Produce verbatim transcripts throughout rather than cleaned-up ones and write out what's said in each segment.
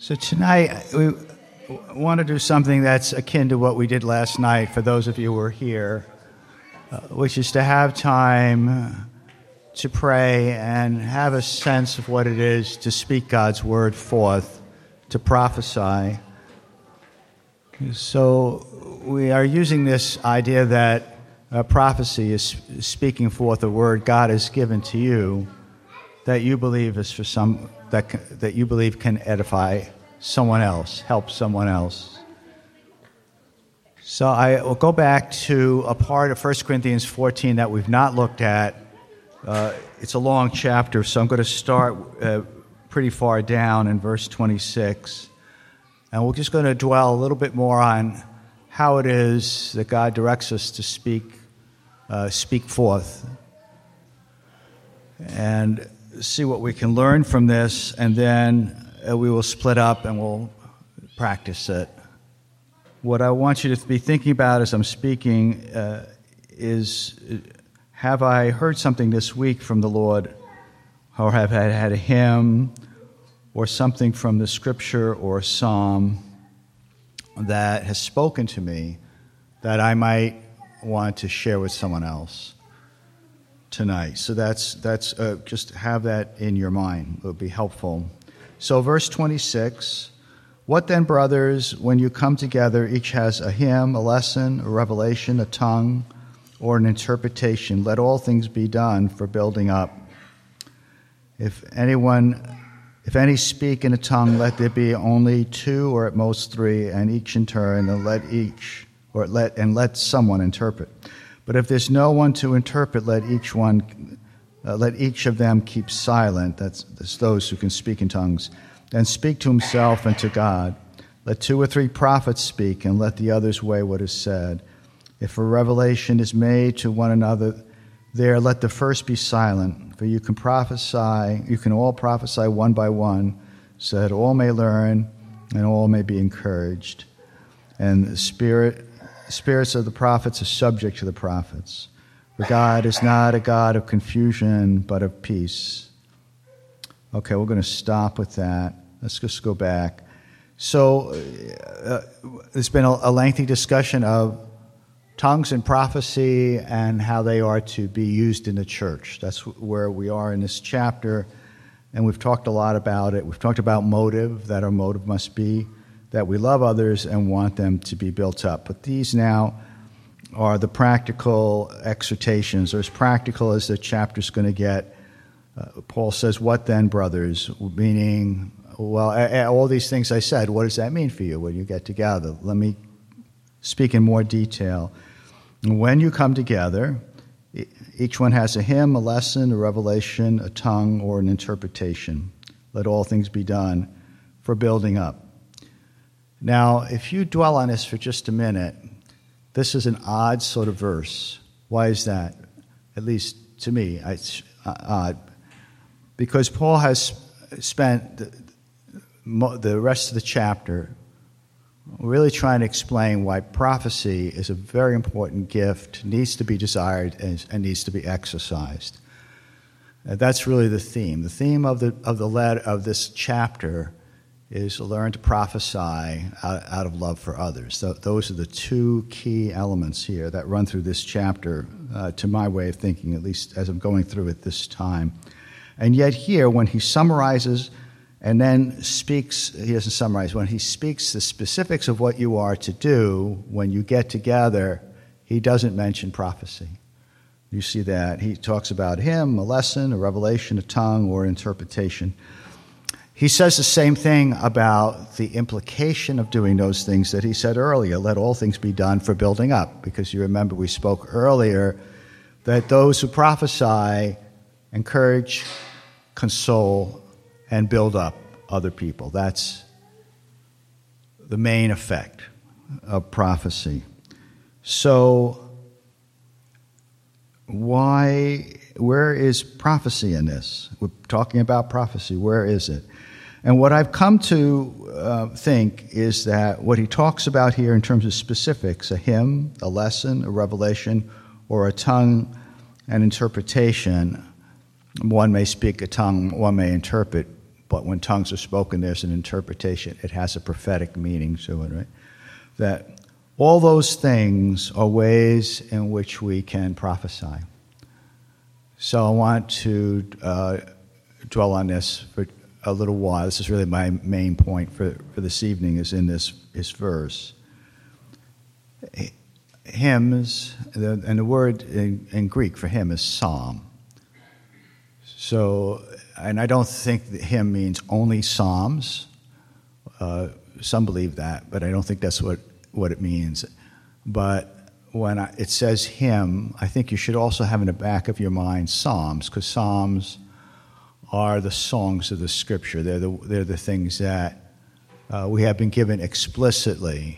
So tonight we want to do something that's akin to what we did last night for those of you who were here, uh, which is to have time to pray and have a sense of what it is to speak God's word forth, to prophesy. So we are using this idea that uh, prophecy is speaking forth a word God has given to you that you believe is for some that that you believe can edify someone else, help someone else. So I will go back to a part of First Corinthians fourteen that we've not looked at. Uh, it's a long chapter, so I'm going to start uh, pretty far down in verse twenty-six. And we're just going to dwell a little bit more on how it is that God directs us to speak, uh, speak forth. And see what we can learn from this, and then uh, we will split up and we'll practice it. What I want you to be thinking about as I'm speaking uh, is, have I heard something this week from the Lord, or have I had a hymn or something from the scripture or psalm that has spoken to me that I might want to share with someone else tonight? So that's that's uh, just have that in your mind. It would be helpful. So verse twenty-six, what then, brothers, when you come together, each has a hymn, a lesson, a revelation, a tongue, or an interpretation. Let all things be done for building up. If anyone, if any speak in a tongue, let there be only two or at most three, and each in turn, and let each or let and let someone interpret. But if there's no one to interpret, let each one, uh, let each of them keep silent. That's, that's those who can speak in tongues. Then speak to himself and to God. Let two or three prophets speak, and let the others weigh what is said. If a revelation is made to one another, there let the first be silent. For you can prophesy, you can all prophesy one by one, so that all may learn and all may be encouraged. And the Spirit. Spirits of the prophets are subject to the prophets. For God is not a God of confusion, but of peace. Okay, we're going to stop with that. Let's just go back. So uh, there's been a, a lengthy discussion of tongues and prophecy and how they are to be used in the church. That's where we are in this chapter, and we've talked a lot about it. We've talked about motive, that our motive must be that we love others and want them to be built up. But these now are the practical exhortations, or as practical as the chapter's going to get. Uh, Paul says, what then, brothers? Meaning, well, all these things I said, what does that mean for you when you get together? Let me speak in more detail. When you come together, each one has a hymn, a lesson, a revelation, a tongue, or an interpretation. Let all things be done for building up. Now, if you dwell on this for just a minute, this is an odd sort of verse. Why is that? At least to me, it's odd. Because Paul has spent the, the rest of the chapter really trying to explain why prophecy is a very important gift, needs to be desired, and, and needs to be exercised. And that's really the theme. The theme of the of the letter of this chapter is to learn to prophesy out, out of love for others. So those are the two key elements here that run through this chapter, uh, to my way of thinking, at least as I'm going through it this time. And yet here, when he summarizes and then speaks, he doesn't summarize, when he speaks the specifics of what you are to do when you get together, he doesn't mention prophecy. You see that. He talks about him, a lesson, a revelation, a tongue, or interpretation. He says the same thing about the implication of doing those things that he said earlier. Let all things be done for building up. Because you remember we spoke earlier that those who prophesy encourage, console, and build up other people. That's the main effect of prophecy. So why, where is prophecy in this? We're talking about prophecy. Where is it? And what I've come to uh, think is that what he talks about here in terms of specifics, a hymn, a lesson, a revelation, or a tongue, an interpretation, one may speak a tongue, one may interpret, but when tongues are spoken, there's an interpretation. It has a prophetic meaning to it, right? That all those things are ways in which we can prophesy. So I want to uh, dwell on this for a little while. This is really my main point for, for this evening, is in this, this verse. Hymns, and the word in, in Greek for hymn is psalm. So, and I don't think that hymn means only psalms. Uh, some believe that, but I don't think that's what, what it means. But when I, it says hymn, I think you should also have in the back of your mind psalms, because psalms are the songs of the Scripture. They're the, they're the things that uh, we have been given explicitly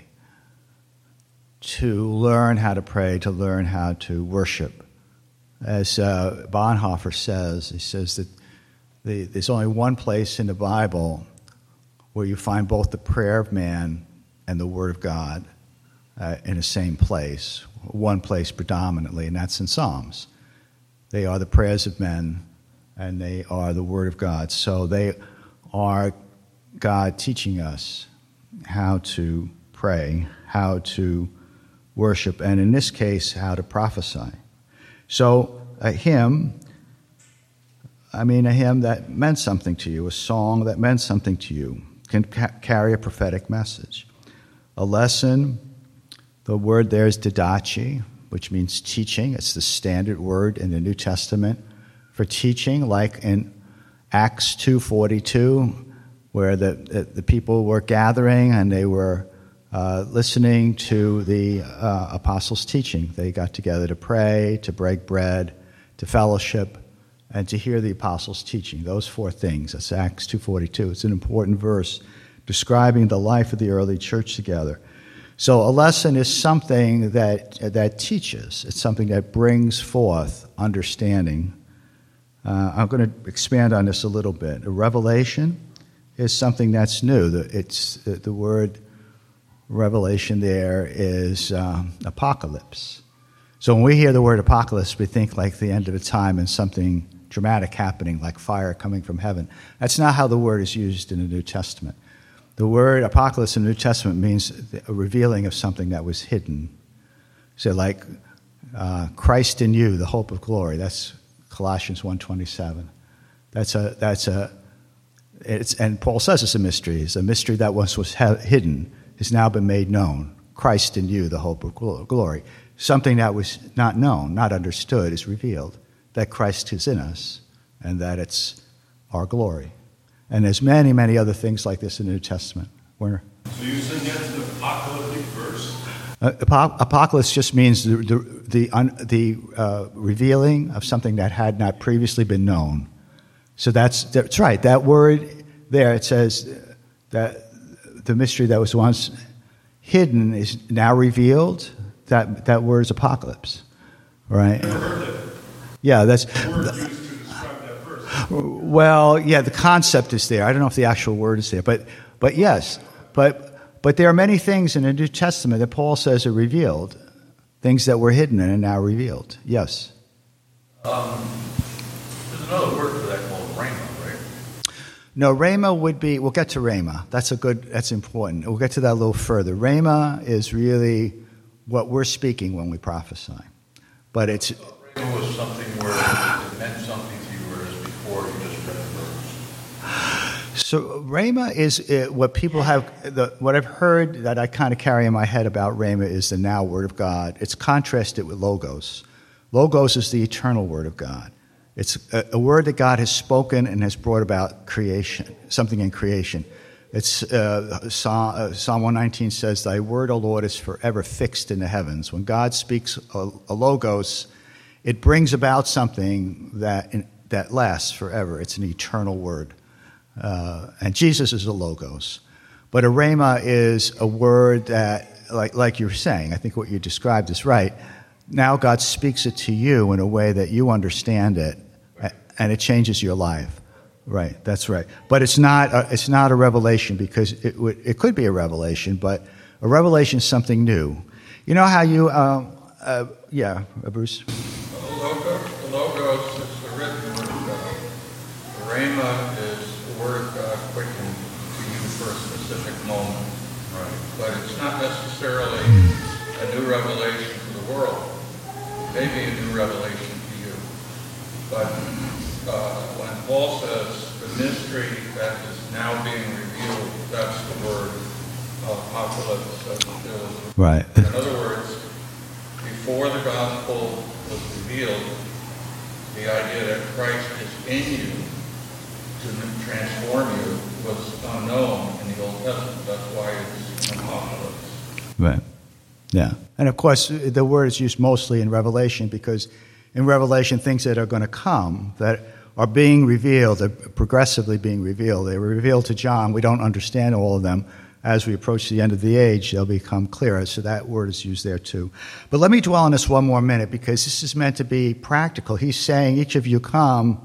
to learn how to pray, to learn how to worship. As uh, Bonhoeffer says, he says that the, there's only one place in the Bible where you find both the prayer of man and the Word of God uh, in the same place, one place predominantly, and that's in Psalms. They are the prayers of men, and they are the Word of God. So they are God teaching us how to pray, how to worship, and in this case, how to prophesy. So a hymn, I mean a hymn that meant something to you, a song that meant something to you, can ca- carry a prophetic message. A lesson, the word there is didache, which means teaching. It's the standard word in the New Testament for teaching, like in Acts two forty-two, where the, the, the people were gathering and they were Uh, listening to the uh, apostles' teaching. They got together to pray, to break bread, to fellowship, and to hear the apostles' teaching. Those four things. That's Acts two forty-two. It's an important verse describing the life of the early church together. So a lesson is something that that teaches. It's something that brings forth understanding. Uh, I'm going to expand on this a little bit. A revelation is something that's new. It's the, the word revelation there is um, apocalypse. So when we hear the word apocalypse, we think like the end of a time and something dramatic happening, like fire coming from heaven. That's not how the word is used in the New Testament. The word apocalypse in the New Testament means a revealing of something that was hidden. So like uh, Christ in you, the hope of glory. That's Colossians one twenty-seven. That's a that's a it's and Paul says it's a mystery. It's a mystery that once was ha- hidden. Has now been made known. Christ in you, the hope of glory. Something that was not known, not understood, is revealed. That Christ is in us, and that it's our glory. And there's many, many other things like this in the New Testament. Werner? So you said that's an apocalyptic verse? Uh, ap- apocalypse just means the the the, un, the uh, revealing of something that had not previously been known. So that's that's right. That word there, it says that the mystery that was once hidden is now revealed. That that word is apocalypse, right? I've never heard that. Yeah, that's. The word used to describe that verse. Well, yeah, the concept is there. I don't know if the actual word is there, but but yes, but but there are many things in the New Testament that Paul says are revealed, things that were hidden and are now revealed. Yes. Um, there's another word for that called rhema, right? No, rhema would be, we'll get to rhema. That's a good, that's important. We'll get to that a little further. Rhema is really what we're speaking when we prophesy. But it's... Rhema was something where it meant something to you, whereas before you just read the verse. So rhema is uh, what people have, the, what I've heard that I kind of carry in my head about rhema is the now word of God. It's contrasted with logos. Logos is the eternal word of God. It's a, a word that God has spoken and has brought about creation, something in creation. It's uh, Psalm, uh, Psalm one nineteen says, "Thy word, O Lord, is forever fixed in the heavens." When God speaks a, a logos, it brings about something that in, that lasts forever. It's an eternal word, uh, and Jesus is a logos. But a rhema is a word that, like like you're saying, I think what you described is right. Now God speaks it to you in a way that you understand it, and it changes your life. Right, that's right. But it's not a, it's not a revelation, because it would, it could be a revelation, but a revelation is something new. You know how you, uh, uh, yeah, Bruce? The logos, the logos is the written word of God. The rhema is the word of God specific moment. Right. But it's not necessarily a new revelation to the world. Maybe a new revelation to you. But uh, when Paul says the mystery that is now being revealed, that's the word uh, apocalypse. That's the, right. In other words, before the gospel was revealed, the idea that Christ is in you to transform you was unknown in the Old Testament. That's why it's an apocalypse. Right. Yeah. And of course, the word is used mostly in Revelation because in Revelation, things that are going to come, that are being revealed, are progressively being revealed. They were revealed to John. We don't understand all of them. As we approach the end of the age, they'll become clearer. So that word is used there too. But let me dwell on this one more minute because this is meant to be practical. He's saying each of you come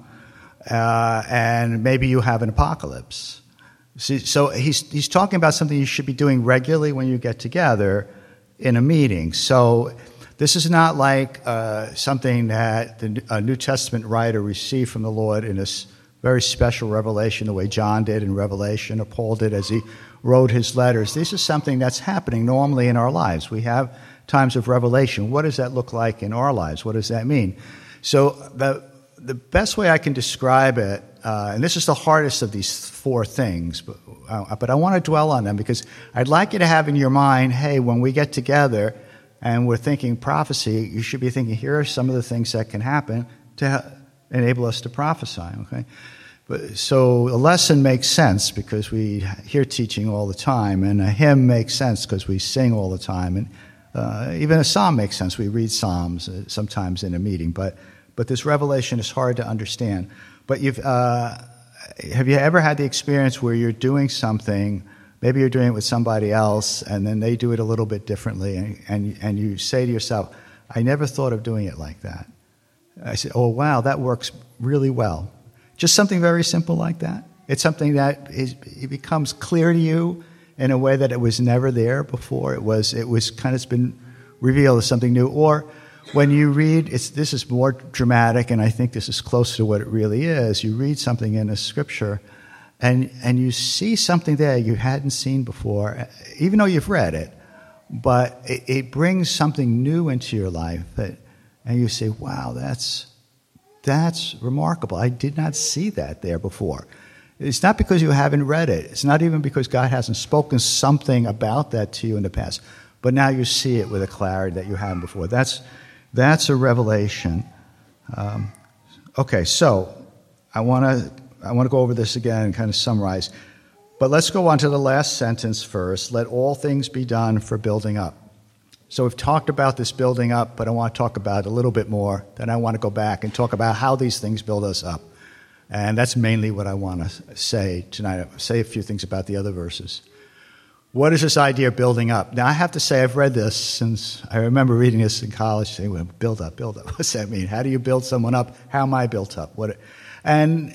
uh, and maybe you have an apocalypse. See, so he's, he's talking about something you should be doing regularly when you get together in a meeting. So this is not like uh, something that the, a New Testament writer received from the Lord in this very special revelation, the way John did in Revelation or Paul did as he wrote his letters. This is something that's happening normally in our lives. We have times of revelation. What does that look like in our lives? What does that mean? So the the best way I can describe it, uh, and this is the hardest of these four things, but, uh, but I want to dwell on them because I'd like you to have in your mind, hey, when we get together and we're thinking prophecy, you should be thinking, here are some of the things that can happen to ha- enable us to prophesy, okay? But, so a lesson makes sense because we hear teaching all the time, and a hymn makes sense because we sing all the time, and uh, even a psalm makes sense. We read psalms uh, sometimes in a meeting, but but this revelation is hard to understand. But you've uh, have you ever had the experience where you're doing something, maybe you're doing it with somebody else, and then they do it a little bit differently, and and, and you say to yourself, I never thought of doing it like that. I say, oh, wow, that works really well. Just something very simple like that. It's something that is, it becomes clear to you in a way that it was never there before. It was it was kind of been revealed as something new. Or when you read, it's, this is more dramatic, and I think this is closer to what it really is. You read something in a scripture, and and you see something there you hadn't seen before, even though you've read it. But it, it brings something new into your life, that, and you say, wow, that's that's remarkable. I did not see that there before. It's not because you haven't read it. It's not even because God hasn't spoken something about that to you in the past. But now you see it with a clarity that you hadn't before. That's that's a revelation. Um, okay, so I want to I want to go over this again and kind of summarize. But let's go on to the last sentence first. Let all things be done for building up. So we've talked about this building up, but I want to talk about it a little bit more. Then I want to go back and talk about how these things build us up. And that's mainly what I want to say tonight. I'll say a few things about the other verses. What is this idea of building up? Now, I have to say I've read this since I remember reading this in college, saying, well, build up, build up. What's that mean? How do you build someone up? How am I built up? What? And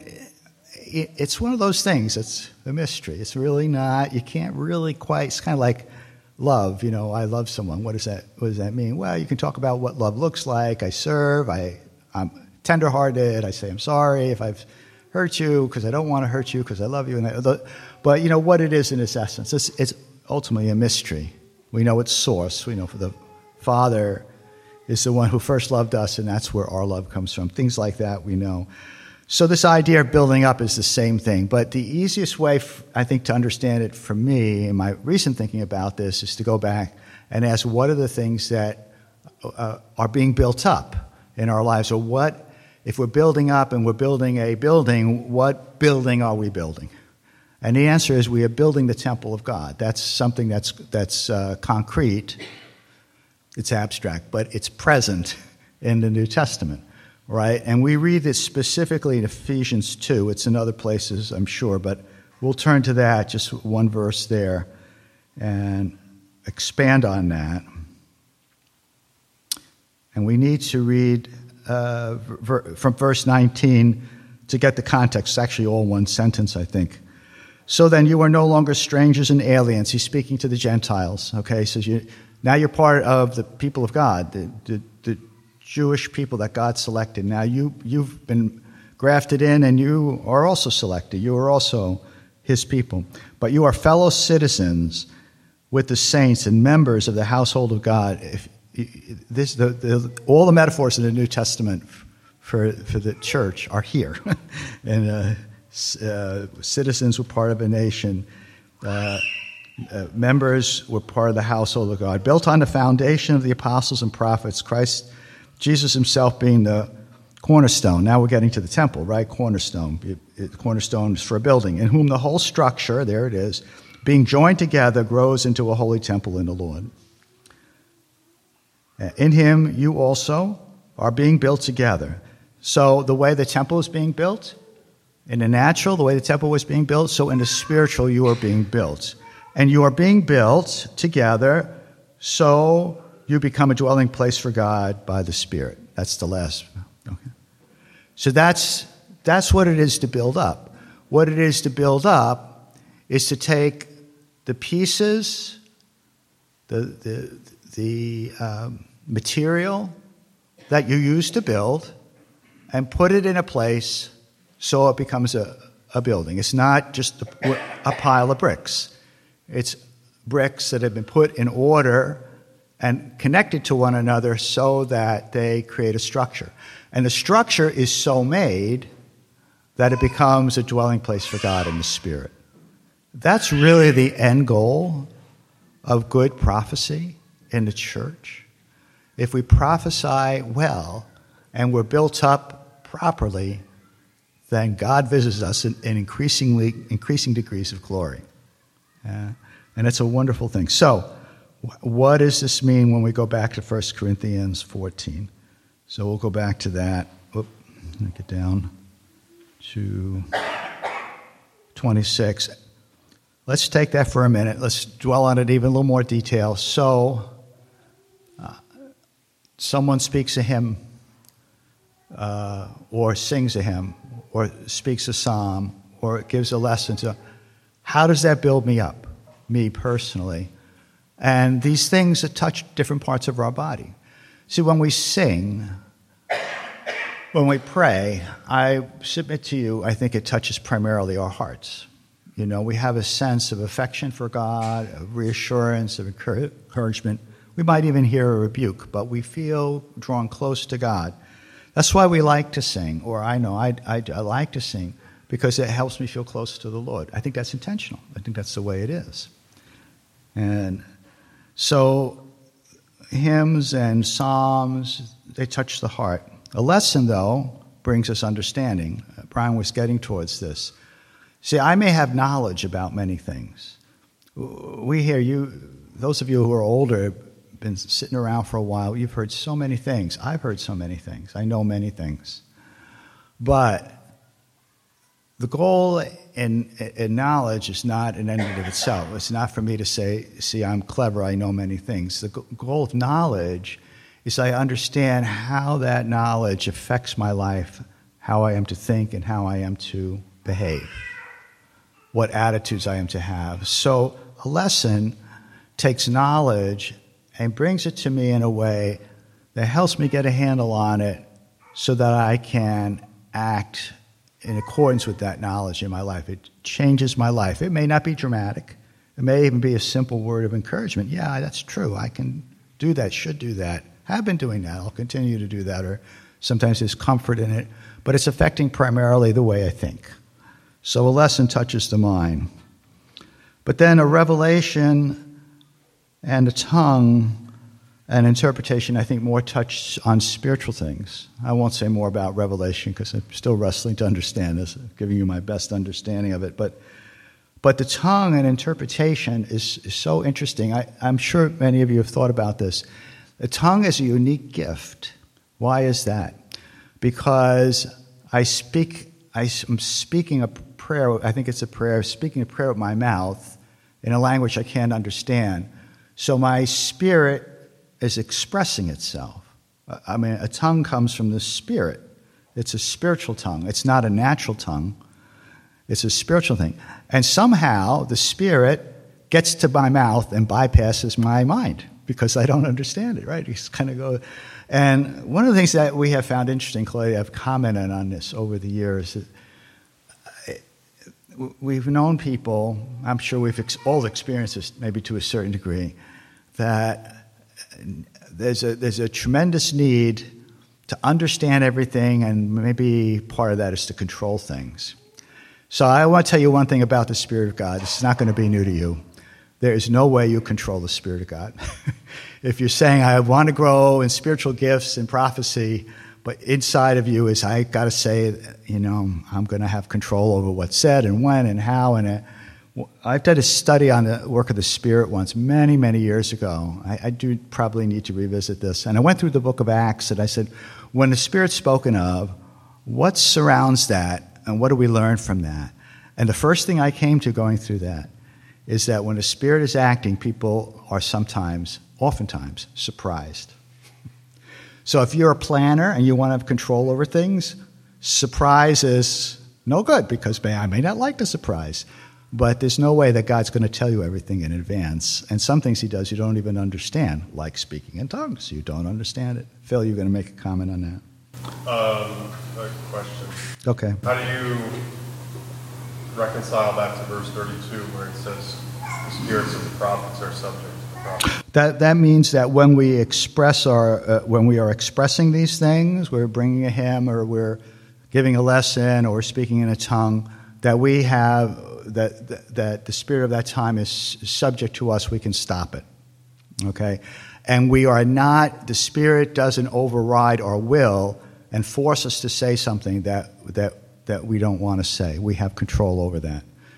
it's one of those things. It's a mystery. It's really not, you can't really quite, it's kind of like love. You know, I love someone. What does that, what does that mean? Well, you can talk about what love looks like. I serve. I, I'm tenderhearted. I say I'm sorry if I've hurt you because I don't want to hurt you because I love you. And I, but, you know, what it is in its essence, it's, it's ultimately a mystery. We know its source. We know for the Father is the one who first loved us, and that's where our love comes from. Things like that we know. So this idea of building up is the same thing. But the easiest way, I think, to understand it for me in my recent thinking about this is to go back and ask what are the things that uh, are being built up in our lives, or what, if we're building up and we're building a building, what building are we building? And the answer is we are building the temple of God. That's something that's that's uh, concrete. It's abstract, but it's present in the New Testament, right? And we read this specifically in Ephesians two. It's in other places, I'm sure, but we'll turn to that, just one verse there, and expand on that. And we need to read uh, ver- from verse nineteen to get the context. It's actually all one sentence, I think. So then you are no longer strangers and aliens. He's speaking to the Gentiles, okay? He says, you, now you're part of the people of God, the, the, the Jewish people that God selected. Now you, you've been grafted in, and you are also selected. You are also his people. But you are fellow citizens with the saints and members of the household of God. If, this, the, the, all the metaphors in the New Testament for, for the church are here. and uh, uh, citizens were part of a nation. Uh, uh, members were part of the household of God. Built on the foundation of the apostles and prophets, Christ, Jesus himself being the cornerstone. Now we're getting to the temple, right? Cornerstone. It, it, cornerstone is for a building. In whom the whole structure, there it is, being joined together, grows into a holy temple in the Lord. In him, you also are being built together. So the way the temple is being built, in the natural, the way the temple was being built, so in the spiritual, you are being built. And you are being built together so you become a dwelling place for God by the Spirit. That's the last. Okay. So that's that's what it is to build up. What it is to build up is to take the pieces, the the the um, material that you use to build, and put it in a place so it becomes a, a building. It's not just a, a pile of bricks. It's bricks that have been put in order and connected to one another so that they create a structure. And the structure is so made that it becomes a dwelling place for God in the Spirit. That's really the end goal of good prophecy in the church. If we prophesy well and we're built up properly, then God visits us in, in increasingly increasing degrees of glory. Uh, and it's a wonderful thing. So, what does this mean when we go back to First Corinthians fourteen? So we'll go back to that. Oop, let me get down to twenty-six. Let's take that for a minute. Let's dwell on it even a little more detail. So, uh, someone speaks a hymn, uh, or sings a hymn, or speaks a psalm, or gives a lesson to. How does that build me up, me personally? And these things that touch different parts of our body. See, when we sing, when we pray, I submit to you, I think it touches primarily our hearts. You know, we have a sense of affection for God, of reassurance, of encouragement. We might even hear a rebuke, but we feel drawn close to God. That's why we like to sing, or I know I, I, I like to sing, because it helps me feel close to the Lord. I think that's intentional. I think that's the way it is. And so hymns and psalms, they touch the heart. A lesson, though, brings us understanding. Brian was getting towards this. See, I may have knowledge about many things. We hear you, those of you who are older, been sitting around for a while, you've heard so many things. I've heard so many things. I know many things. But the goal in, in knowledge is not an end in of itself. It's not for me to say, see, I'm clever, I know many things. The goal of knowledge is I understand how that knowledge affects my life, how I am to think and how I am to behave, what attitudes I am to have. So a lesson takes knowledge and brings it to me in a way that helps me get a handle on it so that I can act in accordance with that knowledge in my life. It changes my life. It may not be dramatic. It may even be a simple word of encouragement. Yeah, that's true. I can do that, should do that. Have been doing that. I'll continue to do that. Or sometimes there's comfort in it. But it's affecting primarily the way I think. So a lesson touches the mind. But then a revelation and a tongue and interpretation, I think, more touch on spiritual things. I won't say more about revelation because I'm still wrestling to understand this, giving you my best understanding of it. But but the tongue and interpretation is, is so interesting. I, I'm sure many of you have thought about this. The tongue is a unique gift. Why is that? Because I speak, I, I'm speaking a prayer, I think it's a prayer, speaking a prayer with my mouth in a language I can't understand. So my spirit is expressing itself. I mean, a tongue comes from the spirit. It's a spiritual tongue. It's not a natural tongue. It's a spiritual thing. And somehow the spirit gets to my mouth and bypasses my mind because I don't understand it, right? It's kind of go. And one of the things that we have found interesting, Claudia, I've commented on this over the years, we've known people, I'm sure we've ex- all experienced this maybe to a certain degree, that there's a, there's a tremendous need to understand everything, and maybe part of that is to control things. So I want to tell you one thing about the Spirit of God. This is not going to be new to you. There is no way you control the Spirit of God. If you're saying, I want to grow in spiritual gifts and prophecy, but inside of you is, I got to say, you know, I'm going to have control over what's said and when and how. And it, I've done a study on the work of the Spirit once, many, many years ago. I, I do probably need to revisit this. And I went through the book of Acts, and I said, when the Spirit's spoken of, what surrounds that, and what do we learn from that? And the first thing I came to going through that is that when the Spirit is acting, people are sometimes, oftentimes, surprised. So if you're a planner and you want to have control over things, surprise is no good, because I may not like the surprise. But there's no way that God's going to tell you everything in advance. And some things he does you don't even understand, like speaking in tongues. You don't understand it. Phil, you're going to make a comment on that? Um, a question. Okay. How do you reconcile that to verse thirty-two, where it says the spirits of the prophets are subject to the prophets? That that means that when we express our, uh, when we are expressing these things, we're bringing a hymn, or we're giving a lesson, or speaking in a tongue, that we have, that, that, that the spirit of that time is subject to us, we can stop it. Okay? And we are not, the Spirit doesn't override our will and force us to say something that that that we don't want to say. We have control over that.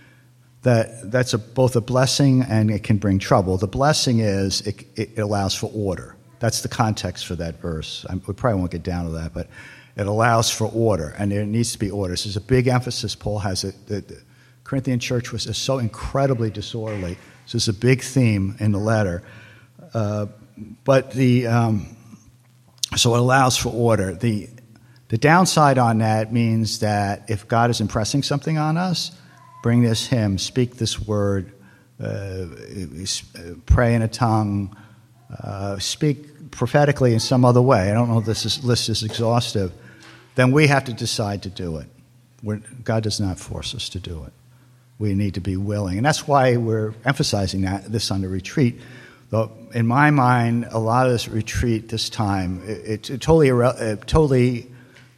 That that's a, both a blessing and it can bring trouble. The blessing is it, it allows for order. That's the context for that verse. I, we probably won't get down to that, but it allows for order, and there needs to be order. This is a big emphasis Paul has. It, the, the Corinthian church was so incredibly disorderly. This is a big theme in the letter. Uh, but the um, so it allows for order. The the downside on that means that if God is impressing something on us, bring this hymn, speak this word, uh, pray in a tongue, uh, speak prophetically in some other way. I don't know if this is, list is exhaustive. Then we have to decide to do it. We're, God does not force us to do it. We need to be willing. And that's why we're emphasizing that this on the retreat. Though in my mind, a lot of this retreat this time, it's it, it totally, it totally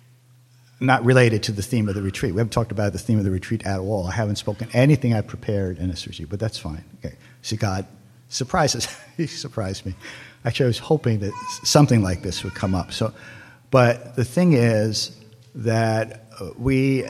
not related to the theme of the retreat. We haven't talked about the theme of the retreat at all. I haven't spoken anything I've prepared in this retreat, but that's fine. Okay. See, God surprises. He surprised me. Actually, I was hoping that something like this would come up. So, but the thing is that we,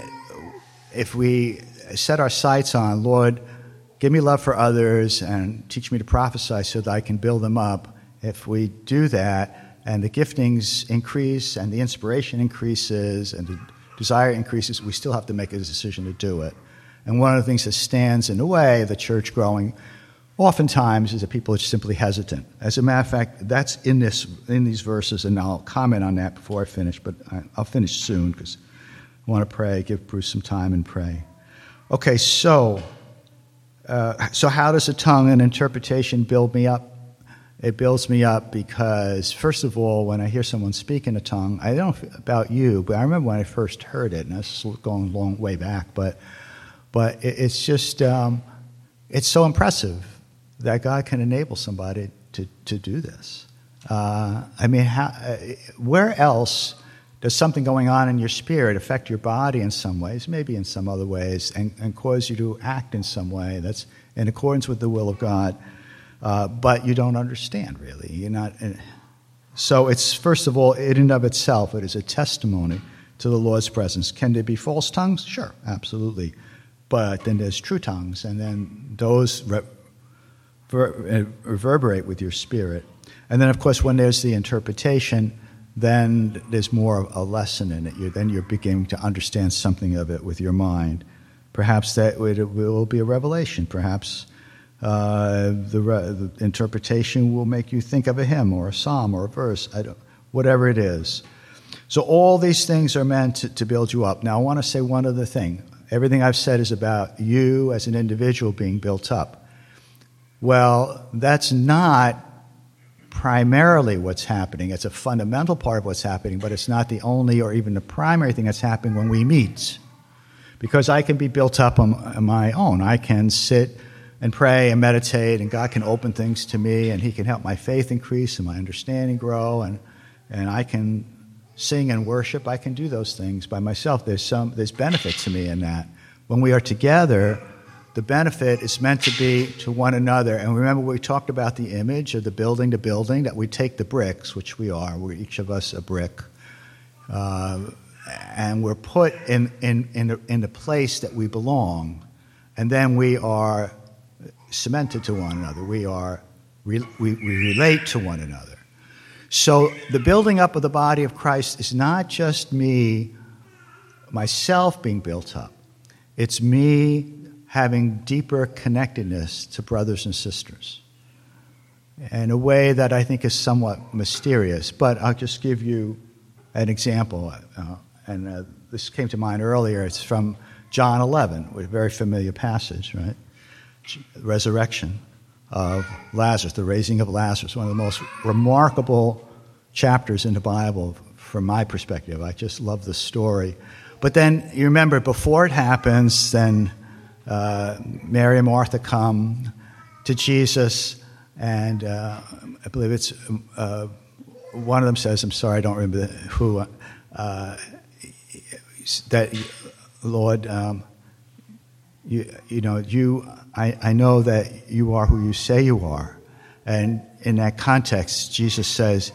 if we set our sights on, Lord, give me love for others and teach me to prophesy so that I can build them up. If we do that, and the giftings increase, and the inspiration increases, and the desire increases, we still have to make a decision to do it. And one of the things that stands in the way of the church growing oftentimes is that people are simply hesitant. As a matter of fact, that's in this in these verses, and I'll comment on that before I finish, but I, I'll finish soon because I want to pray, give Bruce some time and pray. Okay, so, uh, so how does a tongue and interpretation build me up? It builds me up because, first of all, when I hear someone speak in a tongue, I don't know about you, but I remember when I first heard it, and that's going a long way back, but but it, it's just, um, it's so impressive that God can enable somebody to, to do this. Uh, I mean, how, uh, where else does something going on in your spirit affect your body in some ways, maybe in some other ways, and, and cause you to act in some way that's in accordance with the will of God? Uh, but you don't understand, really. You're not. So it's, first of all, in and of itself, it is a testimony to the Lord's presence. Can there be false tongues? Sure, absolutely. But then there's true tongues, and then those re- ver- reverberate with your spirit. And then, of course, when there's the interpretation, then there's more of a lesson in it. You're, then you're beginning to understand something of it with your mind. Perhaps that it will be a revelation. Perhaps Uh, the, re- the interpretation will make you think of a hymn or a psalm or a verse, I don't, whatever it is. So all these things are meant to, to build you up. Now, I want to say one other thing. Everything I've said is about you as an individual being built up. Well, that's not primarily what's happening. It's a fundamental part of what's happening, but it's not the only or even the primary thing that's happening when we meet. Because I can be built up on, on my own. I can sit and pray and meditate, and God can open things to me, and he can help my faith increase and my understanding grow, and and I can sing and worship. I can do those things by myself. There's some there's benefit to me in that. When we are together, the benefit is meant to be to one another. And remember, we talked about the image of the building to building, that we take the bricks, which we are, we're each of us a brick, uh, and we're put in in in the, in the place that we belong, and then we are cemented to one another. We are we, we we relate to one another. So the building up of the body of Christ is not just me, myself being built up. It's me having deeper connectedness to brothers and sisters in a way that I think is somewhat mysterious. But I'll just give you an example. Uh, and uh, this came to mind earlier. It's from John eleven, a very familiar passage, right? Resurrection of Lazarus, the raising of Lazarus, one of the most remarkable chapters in the Bible from my perspective. I just love the story. But then you remember, before it happens, then uh, Mary and Martha come to Jesus, and uh, I believe it's uh, one of them says, I'm sorry, I don't remember who, uh, that, Lord, um, you, you know, you, I, I know that you are who you say you are. And in that context, Jesus says,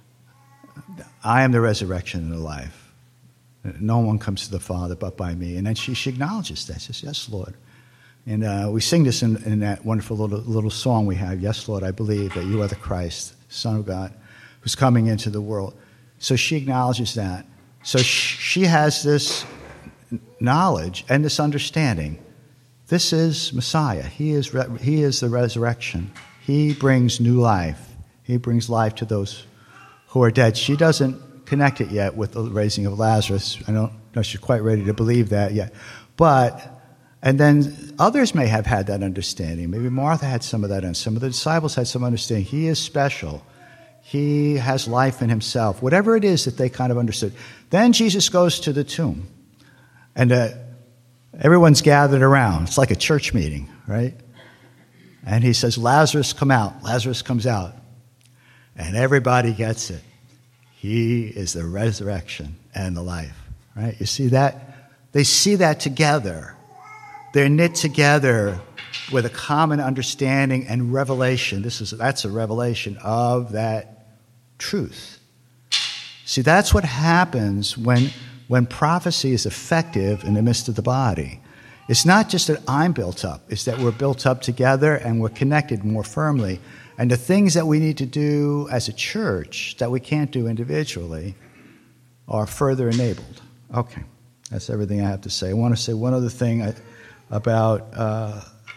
I am the resurrection and the life. No one comes to the Father but by me. And then she, she acknowledges that. She says, yes, Lord. And uh, we sing this in, in that wonderful little, little song we have, yes, Lord, I believe that you are the Christ, Son of God, who's coming into the world. So she acknowledges that. So sh- she has this knowledge and this understanding. This is Messiah. He is, re- he is the resurrection. He brings new life. He brings life to those who are dead. She doesn't connect it yet with the raising of Lazarus. I don't know she's quite ready to believe that yet. But, and then others may have had that understanding. Maybe Martha had some of that, and some of the disciples had some understanding. He is special. He has life in himself. Whatever it is that they kind of understood. Then Jesus goes to the tomb, and uh, everyone's gathered around. It's like a church meeting, right? And he says, Lazarus, come out. Lazarus comes out. And everybody gets it. He is the resurrection and the life, right? You see that? They see that together. They're knit together with a common understanding and revelation. This is that's a revelation of that truth. See, that's what happens when, when prophecy is effective in the midst of the body. It's not just that I'm built up. It's that we're built up together and we're connected more firmly. And the things that we need to do as a church that we can't do individually are further enabled. Okay, that's everything I have to say. I want to say one other thing about uh,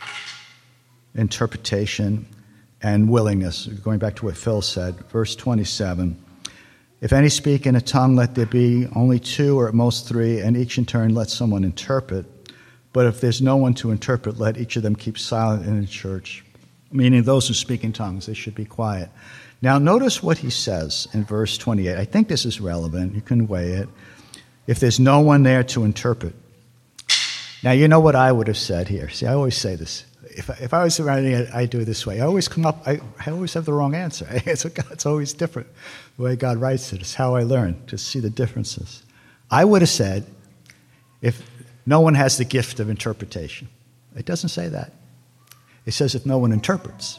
interpretation and willingness. Going back to what Phil said, verse twenty-seven. If any speak in a tongue, let there be only two or at most three, and each in turn let someone interpret. But if there's no one to interpret, let each of them keep silent in the church. Meaning those who speak in tongues, they should be quiet. Now notice what he says in verse twenty-eight. I think this is relevant. You can weigh it. If there's no one there to interpret. Now you know what I would have said here. See, I always say this. If I, if I was writing it, I do it this way. I always come up, I, I always have the wrong answer. It's, it's always different. The way God writes it is how I learn to see the differences. I would have said, if no one has the gift of interpretation. It doesn't say that. It says if no one interprets.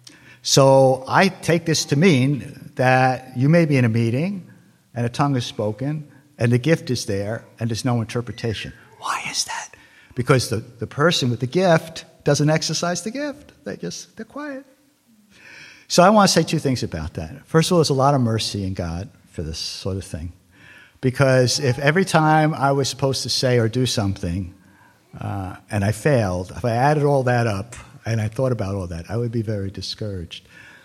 So I take this to mean that you may be in a meeting and a tongue is spoken and the gift is there and there's no interpretation. Why is that? Because the, the person with the gift doesn't exercise the gift. They just, they're quiet. So I want to say two things about that. First of all, there's a lot of mercy in God for this sort of thing. Because if every time I was supposed to say or do something uh, and I failed, if I added all that up, and I thought about all that, I would be very discouraged.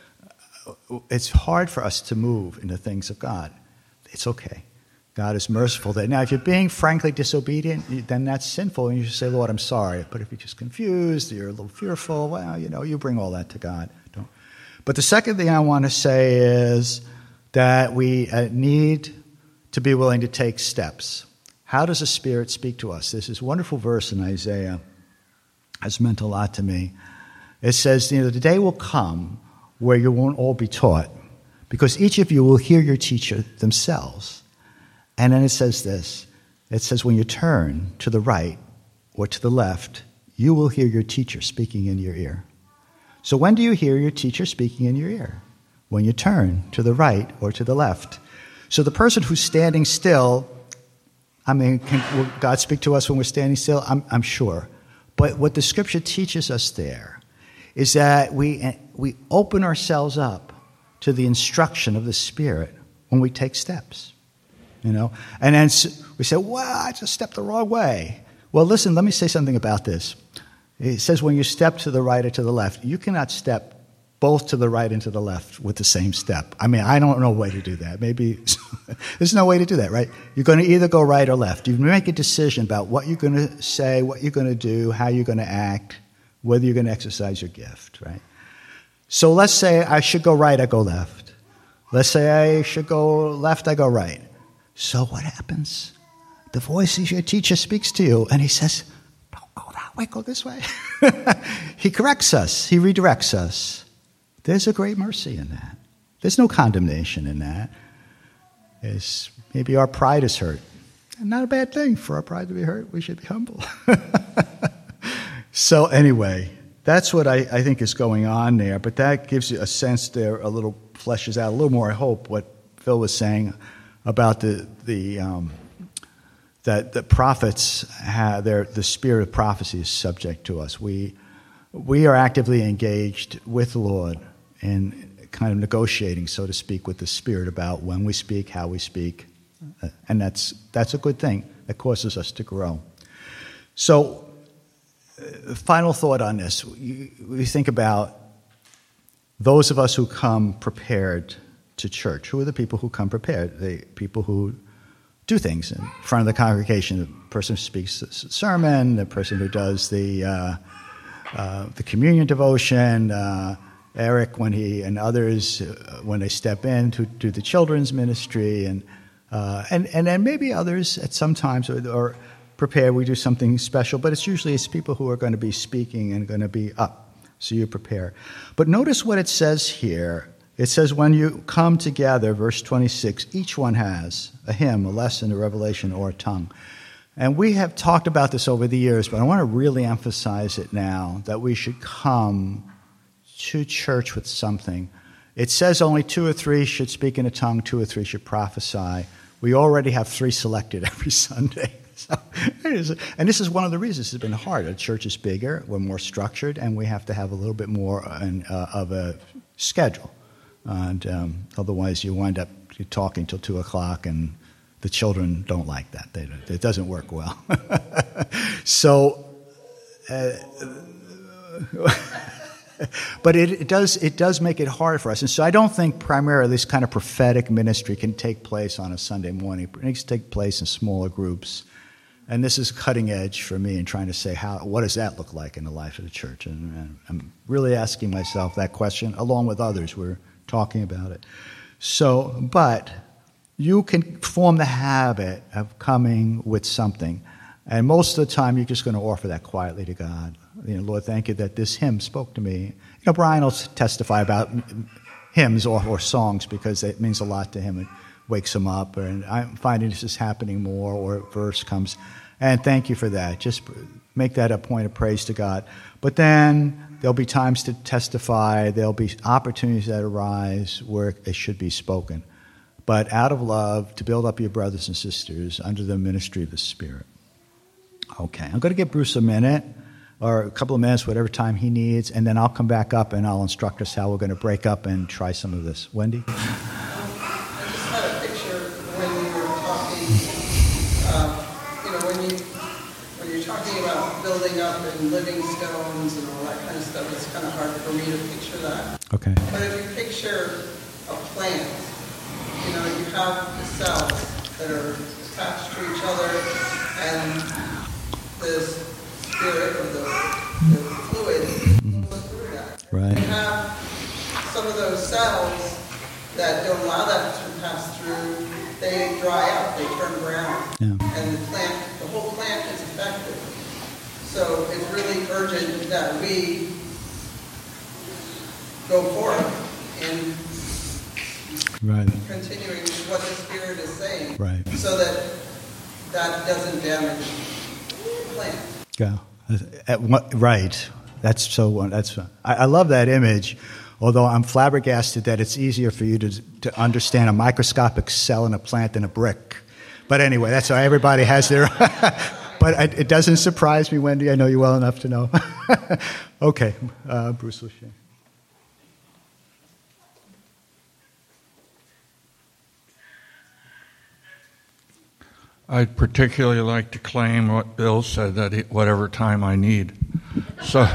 It's hard for us to move in the things of God. It's okay. God is merciful. Now, if you're being frankly disobedient, then that's sinful, and you should say, Lord, I'm sorry. But if you're just confused, you're a little fearful, well, you know, you bring all that to God. Don't. But the second thing I want to say is that we uh, need to be willing to take steps. How does the Spirit speak to us? There's this wonderful verse in Isaiah has meant a lot to me. It says, you know, the day will come where you won't all be taught, because each of you will hear your teacher themselves. And then it says this. It says, when you turn to the right or to the left, you will hear your teacher speaking in your ear. So when do you hear your teacher speaking in your ear? When you turn to the right or to the left. So the person who's standing still, I mean, can will God speak to us when we're standing still? I'm, I'm sure. But what the Scripture teaches us there is that we, we open ourselves up to the instruction of the Spirit when we take steps. You know, and then we say, well, I just stepped the wrong way. Well, listen, let me say something about this. It says when you step to the right or to the left, you cannot step both to the right and to the left with the same step. I mean, I don't know a way to do that. Maybe there's no way to do that, right? You're going to either go right or left. You make a decision about what you're going to say, what you're going to do, how you're going to act, whether you're going to exercise your gift, right? So let's say I should go right, I go left. Let's say I should go left, I go right. So what happens? The voice of your teacher speaks to you, and he says, don't go that way, go this way. He corrects us. He redirects us. There's a great mercy in that. There's no condemnation in that. It's, maybe our pride is hurt. And not a bad thing for our pride to be hurt. We should be humble. So anyway, that's what I, I think is going on there. But that gives you a sense there, a little fleshes out a little more, I hope, what Phil was saying about the the um, that the prophets have their the spirit of prophecy is subject to us. We we are actively engaged with the Lord in kind of negotiating, so to speak, with the Spirit about when we speak, how we speak, uh, and that's that's a good thing. That causes us to grow. So, uh, final thought on this: we, we think about those of us who come prepared to church. Who are the people who come prepared? The people who do things in front of the congregation. The person who speaks the sermon, the person who does the uh, uh, the communion devotion, uh, Eric when he and others uh, when they step in to do the children's ministry, and uh, and and then maybe others at some times are, are prepared. We do something special, but it's usually it's people who are going to be speaking and going to be up, so you prepare. But notice what it says here. It says, when you come together, verse twenty-six, each one has a hymn, a lesson, a revelation, or a tongue. And we have talked about this over the years, but I want to really emphasize it now, that we should come to church with something. It says only two or three should speak in a tongue, two or three should prophesy. We already have three selected every Sunday. So, and this is one of the reasons it's been hard. The church is bigger, we're more structured, and we have to have a little bit more uh, of a schedule. And um, otherwise, you wind up talking till two o'clock, and the children don't like that. They, it doesn't work well. so, uh, but it, it does it does make it hard for us. And so, I don't think primarily this kind of prophetic ministry can take place on a Sunday morning. It needs to take place in smaller groups. And this is cutting edge for me in trying to say, how what does that look like in the life of the church? And, and I'm really asking myself that question, along with others. We're talking about it. So, but you can form the habit of coming with something. And most of the time, you're just going to offer that quietly to God. You know, Lord, thank you that this hymn spoke to me. You know, Brian will testify about hymns or, or songs because it means a lot to him. It wakes him up. And I'm finding this is happening more, or a verse comes. And thank you for that. Just make that a point of praise to God. But then there'll be times to testify. There'll be opportunities that arise where it should be spoken. But out of love, to build up your brothers and sisters under the ministry of the Spirit. Okay, I'm going to give Bruce a minute or a couple of minutes, whatever time he needs, and then I'll come back up and I'll instruct us how we're going to break up and try some of this. Wendy? Um, I just had a picture when you were talking, uh, you know, when, you, when you're talking about building up and living stones and all that kind of stuff, it's kind of hard for me to picture that. Okay. But if you picture a plant, you know, you have the cells that are attached to each other, and the spirit or the, the fluid goes through that. Right. You have some of those cells that don't allow that to pass through. They dry up, they turn brown. Yeah. and the plant, the whole plant is affected. So it's really urgent that we go forth in Right. continuing what the Spirit is saying, Right. so that that doesn't damage the plant. Yeah. At what, right. That's so. That's. I, I love that image. Although I'm flabbergasted that it's easier for you to to understand a microscopic cell in a plant than a brick. But anyway, that's why everybody has their. But it, it doesn't surprise me, Wendy. I know you well enough to know. Okay, uh, Bruce Lachey. I'd particularly like to claim what Bill said, that he, whatever time I need. So,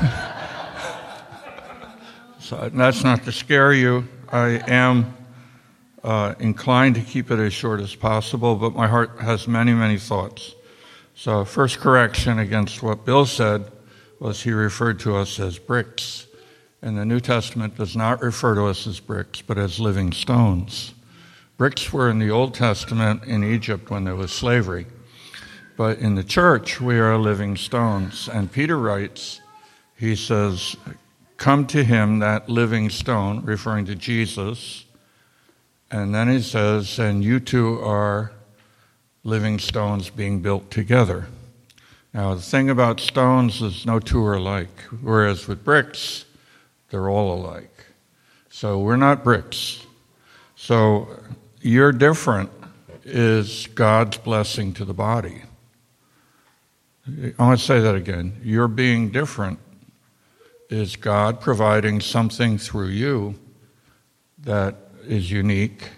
so that's not to scare you. I am uh, inclined to keep it as short as possible, but my heart has many, many thoughts. So first correction against what Bill said was he referred to us as bricks. And the New Testament does not refer to us as bricks, but as living stones. Bricks were in the Old Testament in Egypt when there was slavery. But in the church, we are living stones. And Peter writes, he says, come to him, that living stone, referring to Jesus. And then he says, and you two are living stones being built together. Now, the thing about stones is no two are alike, whereas with bricks, they're all alike. So we're not bricks. So you're different is God's blessing to the body. I want to say that again. Your being different is God providing something through you that is unique,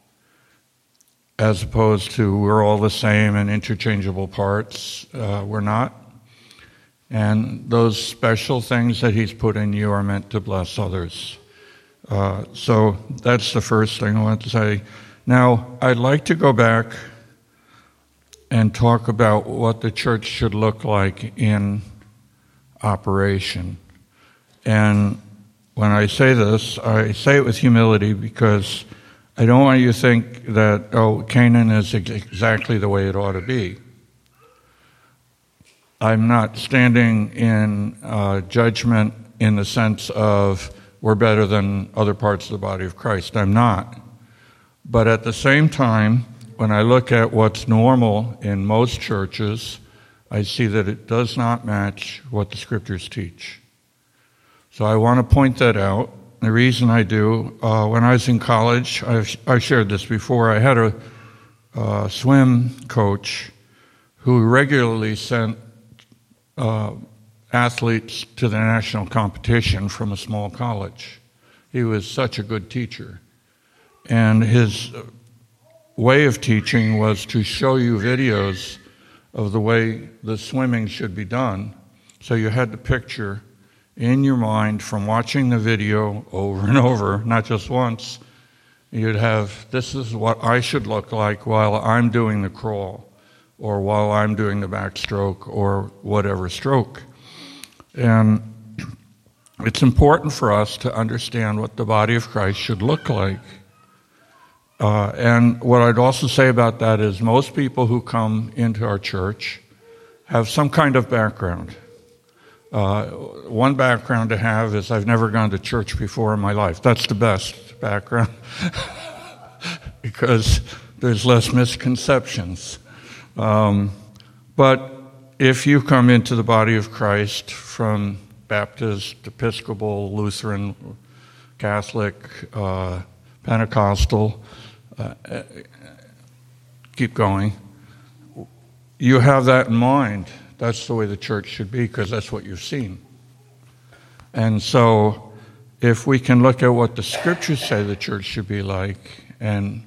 as opposed to we're all the same and interchangeable parts. Uh, we're not. And those special things that he's put in you are meant to bless others. Uh, so that's the first thing I want to say. Now, I'd like to go back and talk about what the church should look like in operation. And when I say this, I say it with humility because I don't want you to think that, oh, Canaan is ex- exactly the way it ought to be. I'm not standing in uh, judgment in the sense of we're better than other parts of the body of Christ. I'm not. But at the same time, when I look at what's normal in most churches, I see that it does not match what the scriptures teach. So I want to point that out. The reason I do, uh, when I was in college, I've, I've shared this before, I had a uh, swim coach who regularly sent uh, athletes to the national competition from a small college. He was such a good teacher. And his way of teaching was to show you videos of the way the swimming should be done. So you had to picture in your mind from watching the video over and over, not just once, you'd have, this is what I should look like while I'm doing the crawl, or while I'm doing the backstroke, or whatever stroke. And it's important for us to understand what the body of Christ should look like. Uh, and what I'd also say about that is most people who come into our church have some kind of background. Uh, one background to have is I've never gone to church before in my life. That's the best background because there's less misconceptions. Um, but if you come into the body of Christ from Baptist, Episcopal, Lutheran, Catholic, uh, Pentecostal, uh, keep going, you have that in mind. That's the way the church should be because that's what you've seen. And so if we can look at what the scriptures say the church should be like and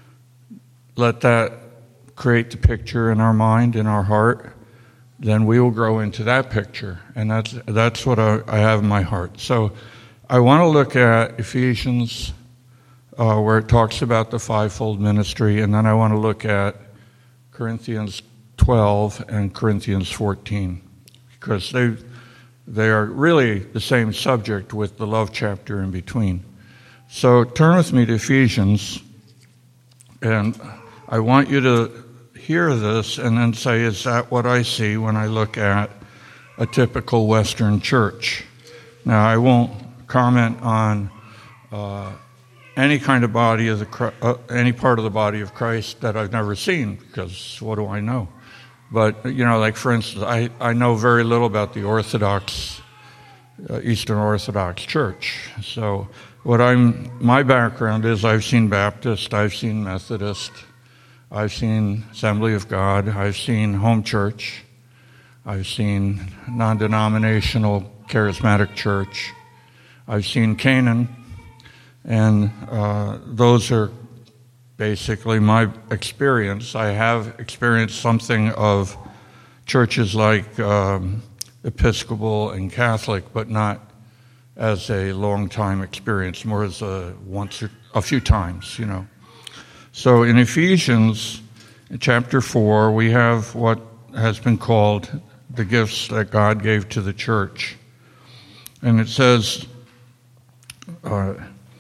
let that create the picture in our mind, in our heart, then we will grow into that picture. And that's that's what I, I have in my heart. So I want to look at Ephesians, uh, where it talks about the fivefold ministry, and then I want to look at Corinthians twelve and Corinthians fourteen, because they they are really the same subject with the love chapter in between. So turn with me to Ephesians, and I want you to hear this and then say, is that what I see when I look at a typical Western church? Now, I won't comment on uh, any kind of body of the uh, any part of the body of Christ that I've never seen, because what do I know? But, you know, like, for instance, I, I know very little about the Orthodox, uh, Eastern Orthodox Church. So what I'm, my background is I've seen Baptist, I've seen Methodist, I've seen Assembly of God, I've seen Home Church, I've seen non-denominational charismatic church, I've seen Canaan, and uh, those are basically my experience. I have experienced something of churches like um, Episcopal and Catholic, but not as a long-time experience, more as a once or a few times, you know. So in Ephesians, in chapter four, we have what has been called the gifts that God gave to the church. And it says, uh,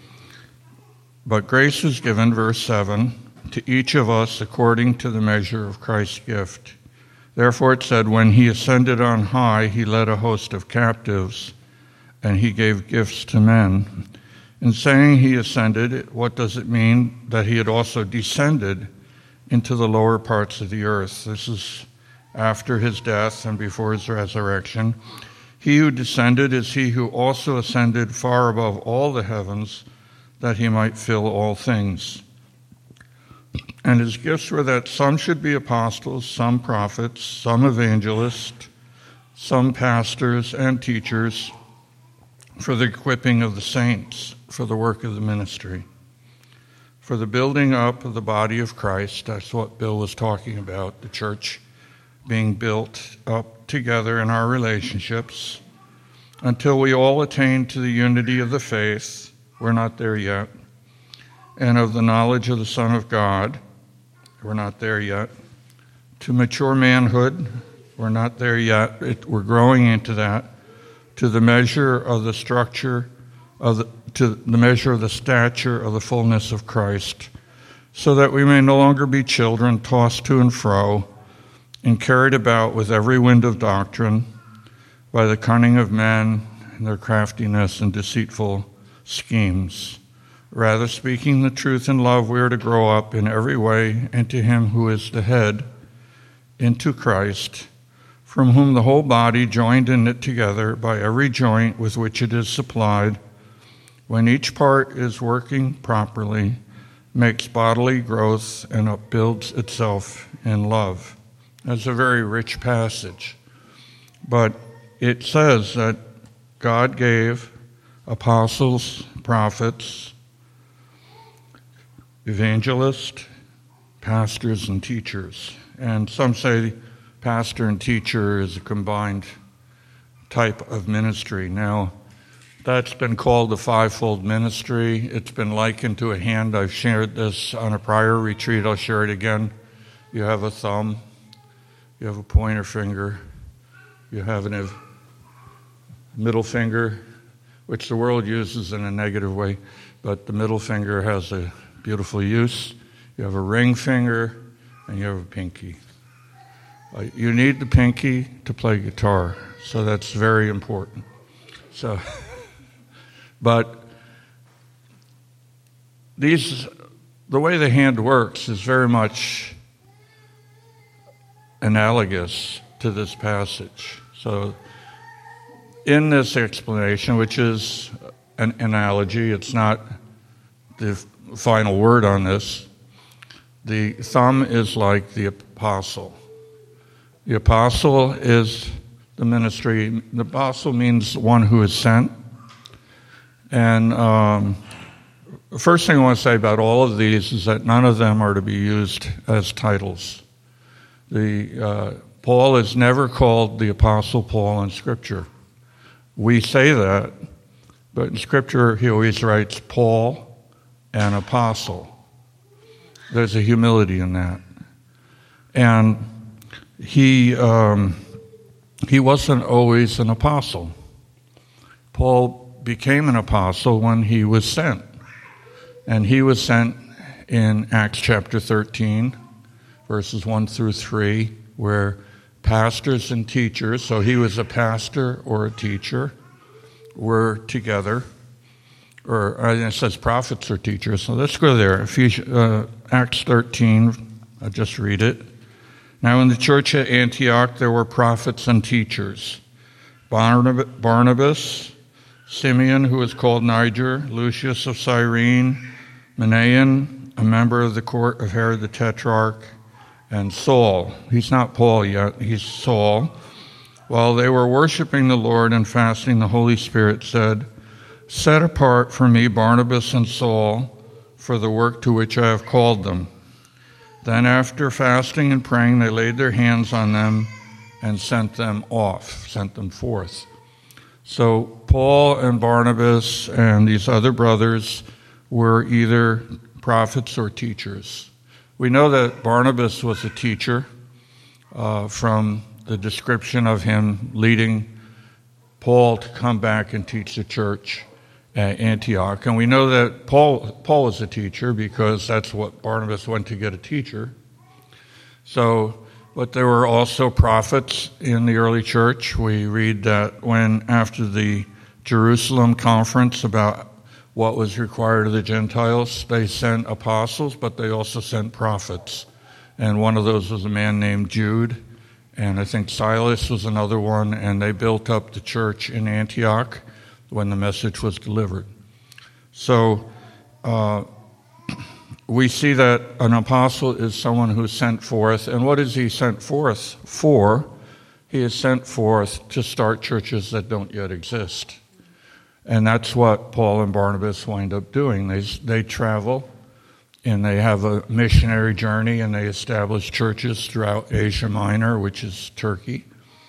but grace was given, verse seven, to each of us according to the measure of Christ's gift. Therefore it said, when he ascended on high, he led a host of captives, and he gave gifts to men. In saying he ascended, what does it mean that he had also descended into the lower parts of the earth? This is after his death and before his resurrection. He who descended is he who also ascended far above all the heavens, that he might fill all things. And his gifts were that some should be apostles, some prophets, some evangelists, some pastors and teachers, for the equipping of the saints, for the work of the ministry, for the building up of the body of Christ. That's what Bill was talking about, the church being built up together in our relationships, until we all attain to the unity of the faith. We're not there yet. And of the knowledge of the Son of God. We're not there yet. To mature manhood. We're not there yet. It, we're growing into that. To the measure of the structure of the, to the measure of the stature of the fullness of Christ, so that we may no longer be children tossed to and fro and carried about with every wind of doctrine by the cunning of men and their craftiness and deceitful schemes. Rather, speaking the truth in love, we are to grow up in every way into him who is the head, into Christ, from whom the whole body, joined and knit together by every joint with which it is supplied, when each part is working properly, makes bodily growth and upbuilds itself in love. That's a very rich passage. But it says that God gave apostles, prophets, evangelists, pastors, and teachers. And some say pastor and teacher is a combined type of ministry. Now, that's been called the fivefold ministry. It's been likened to a hand. I've shared this on a prior retreat. I'll share it again. You have a thumb. You have a pointer finger. You have a middle finger, which the world uses in a negative way, but the middle finger has a beautiful use. You have a ring finger, and you have a pinky. Uh, you need the pinky to play guitar, so that's very important. So, but these, the way the hand works is very much analogous to this passage. So, in this explanation, which is an analogy, it's not the final word on this, the thumb is like the apostle. The apostle is the ministry. The apostle means one who is sent. And um, the first thing I want to say about all of these is that none of them are to be used as titles. The uh, Paul is never called the Apostle Paul in Scripture. We say that, but in Scripture he always writes Paul, an apostle. There's a humility in that. And he um, he wasn't always an apostle. Paul became an apostle when he was sent. And he was sent in Acts chapter thirteen, verses one through three, where pastors and teachers, so he was a pastor or a teacher, were together. Or it says prophets or teachers, so let's go there. Ephesians, uh, Acts thirteen, I'll just read it. Now in the church at Antioch there were prophets and teachers. Barnabas, Simeon, who was called Niger, Lucius of Cyrene, Manaen, a member of the court of Herod the Tetrarch, and Saul. He's not Paul yet, he's Saul. While they were worshiping the Lord and fasting, the Holy Spirit said, "Set apart for me Barnabas and Saul for the work to which I have called them." Then after fasting and praying, they laid their hands on them and sent them off, sent them forth. So Paul and Barnabas and these other brothers were either prophets or teachers. We know that Barnabas was a teacher uh, from the description of him leading Paul to come back and teach the church at Antioch. And we know that Paul Paul was a teacher because that's what Barnabas went to get, a teacher. So, but there were also prophets in the early church. We read that when after the Jerusalem conference about what was required of the Gentiles, they sent apostles, but they also sent prophets. And one of those was a man named Jude, and I think Silas was another one, and they built up the church in Antioch when the message was delivered. So uh, we see that an apostle is someone who's sent forth. And what is he sent forth for? He is sent forth to start churches that don't yet exist. And that's what Paul and Barnabas wind up doing. They, they travel and they have a missionary journey and they establish churches throughout Asia Minor, which is Turkey.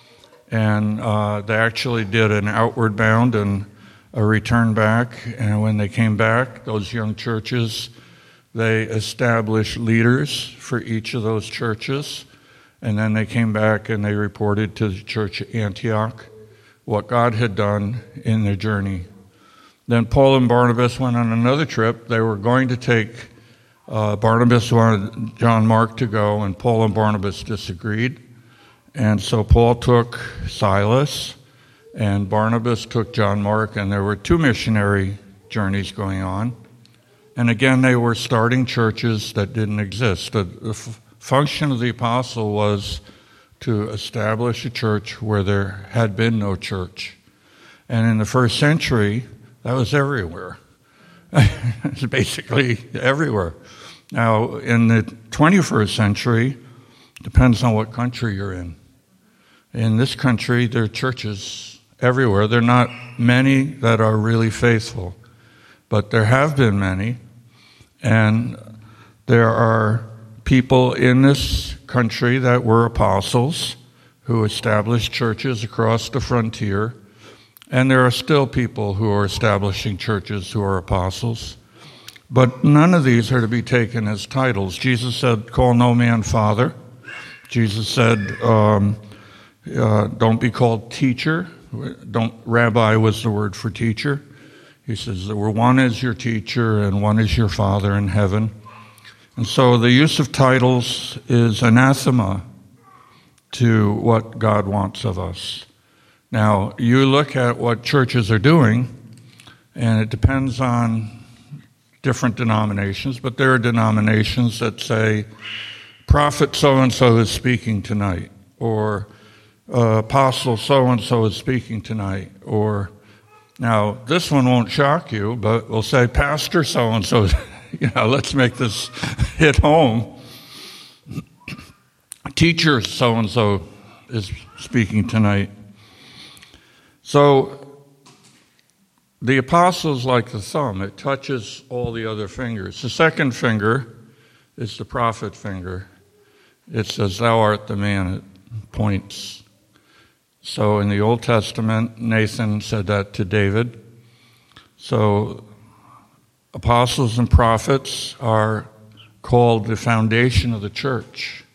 And uh, they actually did an outward bound and a return back. And when they came back, those young churches, they established leaders for each of those churches. And then they came back and they reported to the church at Antioch what God had done in their journey. Then Paul and Barnabas went on another trip. They were going to take, uh, Barnabas wanted John Mark to go, and Paul and Barnabas disagreed. And so Paul took Silas, and Barnabas took John Mark, and there were two missionary journeys going on. And again, they were starting churches that didn't exist. The, the f- function of the apostle was to establish a church where there had been no church. And in the first century, that was everywhere. It's basically everywhere. Now, in the twenty-first century, depends on what country you're in. In this country, there are churches everywhere. There are not many that are really faithful, but there have been many, and there are people in this country that were apostles who established churches across the frontier, and there are still people who are establishing churches who are apostles. But none of these are to be taken as titles. Jesus said, "Call no man father." Jesus said, um, uh, don't be called teacher. Don't, rabbi was the word for teacher. He says that one is your teacher and one is your father in heaven. And so the use of titles is anathema to what God wants of us. Now, you look at what churches are doing, and it depends on different denominations, but there are denominations that say, prophet so-and-so is speaking tonight, or uh, apostle so-and-so is speaking tonight, or, now, this one won't shock you, but we'll say, pastor so-and-so, you know, let's make this hit home. Teacher so-and-so is speaking tonight. So, the apostle's like the thumb. It touches all the other fingers. The second finger is the prophet finger. It says, thou art the man. It points. So in the Old Testament, Nathan said that to David. So apostles and prophets are called the foundation of the church,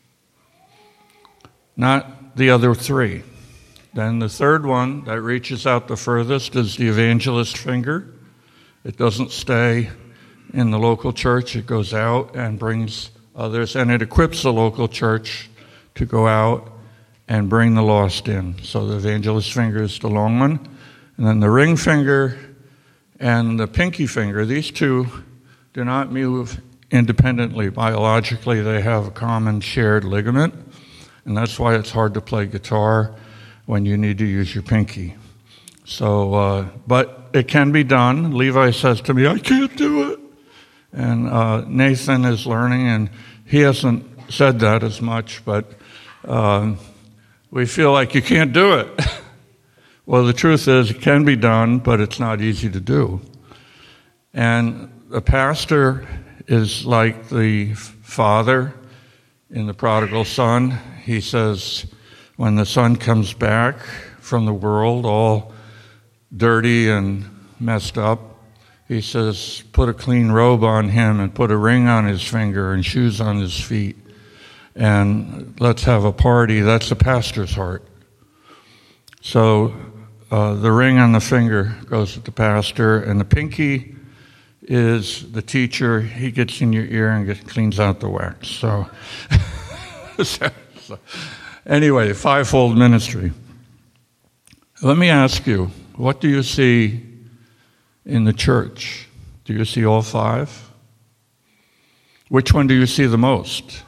not the other three. Then the third one that reaches out the furthest is the evangelist finger. It doesn't stay in the local church. It goes out and brings others, and it equips the local church to go out and bring the lost in. So the evangelist finger is the long one, and then the ring finger and the pinky finger, these two do not move independently. Biologically, they have a common shared ligament, and that's why it's hard to play guitar when you need to use your pinky. So, uh, but it can be done. Levi says to me, I can't do it. And uh, Nathan is learning, and he hasn't said that as much, but uh, we feel like you can't do it. Well, the truth is it can be done, but it's not easy to do. And the pastor is like the father in the prodigal son. He says, when the son comes back from the world all dirty and messed up, he says, put a clean robe on him and put a ring on his finger and shoes on his feet, and let's have a party. That's the pastor's heart. So uh, the ring on the finger goes with the pastor, and the pinky is the teacher. He gets in your ear and gets, cleans out the wax. So, so, so anyway, fivefold ministry. Let me ask you, what do you see in the church? Do you see all five? Which one do you see the most?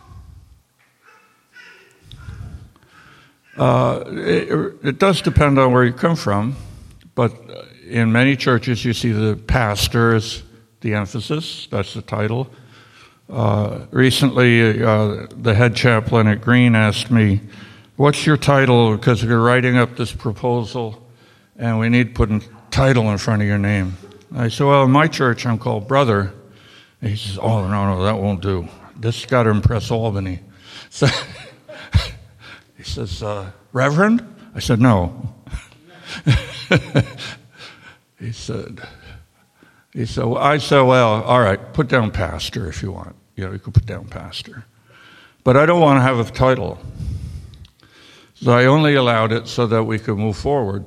Uh, it, it does depend on where you come from, but in many churches you see the pastor as the emphasis, that's the title. Uh, recently, uh, the head chaplain at Green asked me, what's your title? Because we're writing up this proposal, and we need to put a title in front of your name. I said, well, in my church, I'm called brother. And he says, oh, no, no, that won't do. This has got to impress Albany. So he says, uh, Reverend? I said, no. he said, he said, well, I said, well, all right, put down pastor if you want. You know, you could put down pastor. But I don't want to have a title. So I only allowed it so that we could move forward.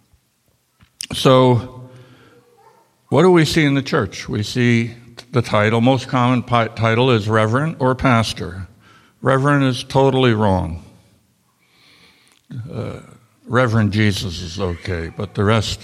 So what do we see in the church? We see the title. Most common pi- title is reverend or pastor. Reverend is totally wrong. Uh, Reverend Jesus is okay, but the rest...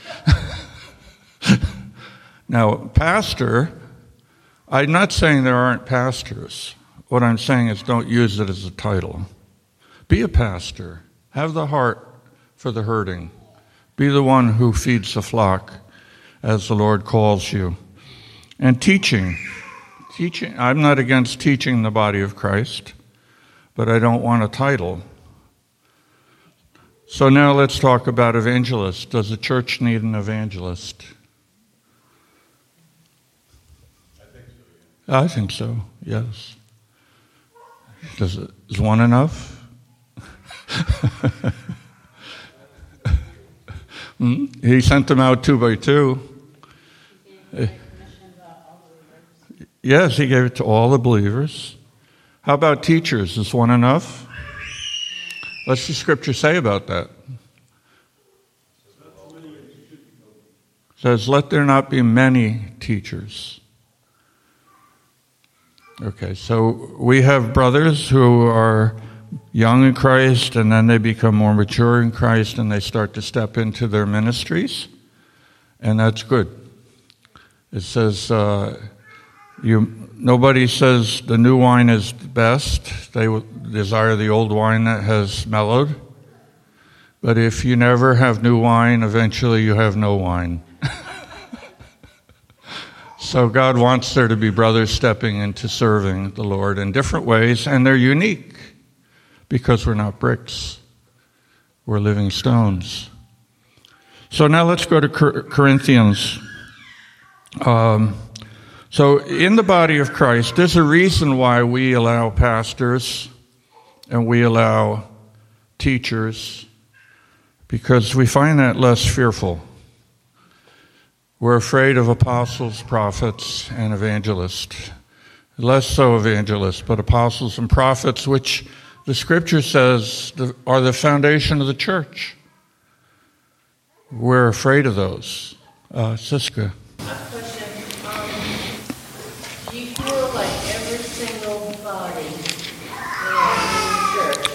Now, pastor, I'm not saying there aren't pastors. What I'm saying is don't use it as a title. Be a pastor. Have the heart for the hurting. Be the one who feeds the flock as the Lord calls you. And teaching. Teaching. I'm not against teaching the body of Christ, but I don't want a title. So now let's talk about evangelist. Does the church need an evangelist? I think so, yes. Does it, is one enough? hmm? He sent them out two by two. Yes, he gave it to all the believers. How about teachers? Is one enough? What's the scripture say about that? It says, let there not be many teachers. Okay, so we have brothers who are young in Christ, and then they become more mature in Christ, and they start to step into their ministries, and that's good. It says, uh, you. Nobody says the new wine is the best. They desire the old wine that has mellowed. But if you never have new wine, eventually you have no wine. So God wants there to be brothers stepping into serving the Lord in different ways, and they're unique because we're not bricks. We're living stones. So now let's go to Corinthians. Um, so in the body of Christ, there's a reason why we allow pastors and we allow teachers, because we find that less fearful. We're afraid of apostles, prophets, and evangelists. Less so evangelists, but apostles and prophets, which the scripture says are the foundation of the church. We're afraid of those. Uh, Siska. A question. Um, Do you feel like every single body in the church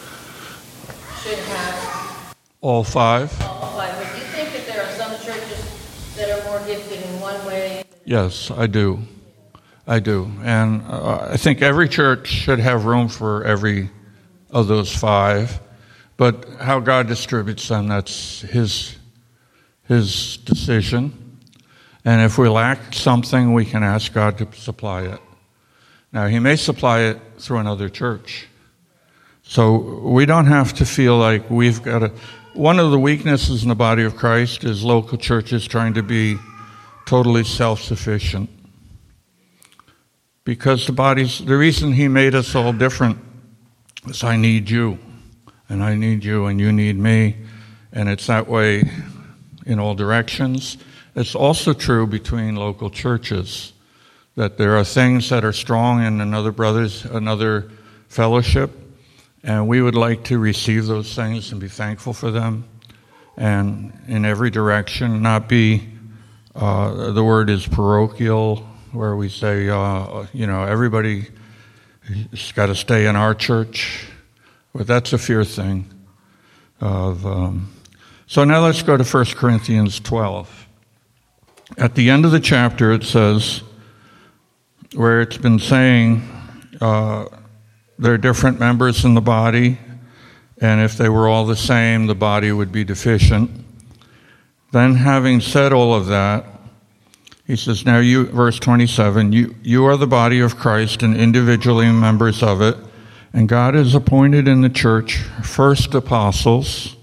should have All five? all five? But do you think that there are some churches that are more gifted in one way? Yes, I do. I do. And uh, I think every church should have room for every of those five. But how God distributes them, that's his, his decision. And if we lack something, we can ask God to supply it. Now, he may supply it through another church. So we don't have to feel like we've got to... One of the weaknesses in the body of Christ is local churches trying to be totally self-sufficient. Because the body's... The reason he made us all different is I need you. And I need you, and you need me. And it's that way in all directions. It's also true between local churches, that there are things that are strong in another brother's, another fellowship, and we would like to receive those things and be thankful for them. And in every direction, not be, uh, the word is parochial, where we say, uh, you know, everybody has got to stay in our church. But that's a fear thing. Of, um, so now let's go to First Corinthians twelve. At the end of the chapter, it says, where it's been saying uh, there are different members in the body, and if they were all the same, the body would be deficient. Then having said all of that, he says, now you, verse twenty-seven, you, you are the body of Christ and individually members of it. And God has appointed in the church first apostles,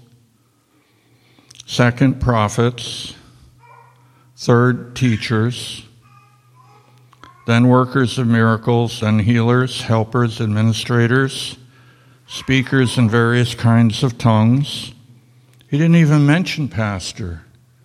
second prophets, third teachers, then workers of miracles, then healers, helpers, administrators, speakers in various kinds of tongues. He didn't even mention pastor.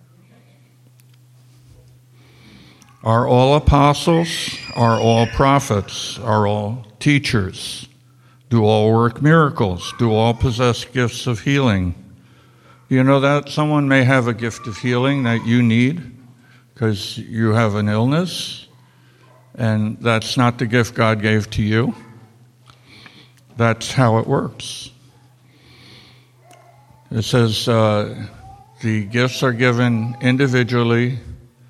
Are all apostles? Are all prophets? Are all teachers? Do all work miracles? Do all possess gifts of healing? You know that someone may have a gift of healing that you need because you have an illness, and that's not the gift God gave to you. That's how it works. It says uh, the gifts are given individually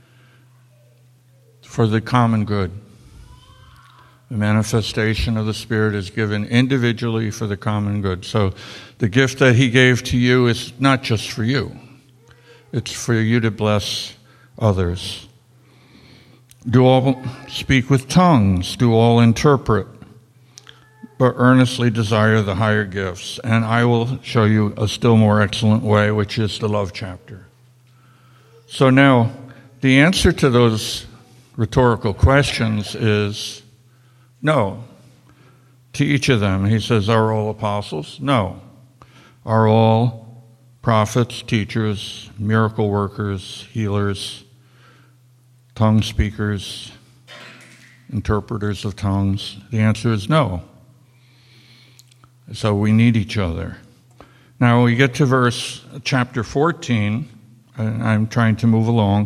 for the common good. The manifestation of the Spirit is given individually for the common good. So the gift that he gave to you is not just for you. It's for you to bless others. Do all speak with tongues? Do all interpret? But earnestly desire the higher gifts. And I will show you a still more excellent way, which is the love chapter. So now, the answer to those rhetorical questions is no. To each of them, he says, are all apostles? No. Are all prophets, teachers, miracle workers, healers, tongue speakers, interpreters of tongues? The answer is no. So we need each other. Now we get to verse chapter fourteen, and I'm trying to move along.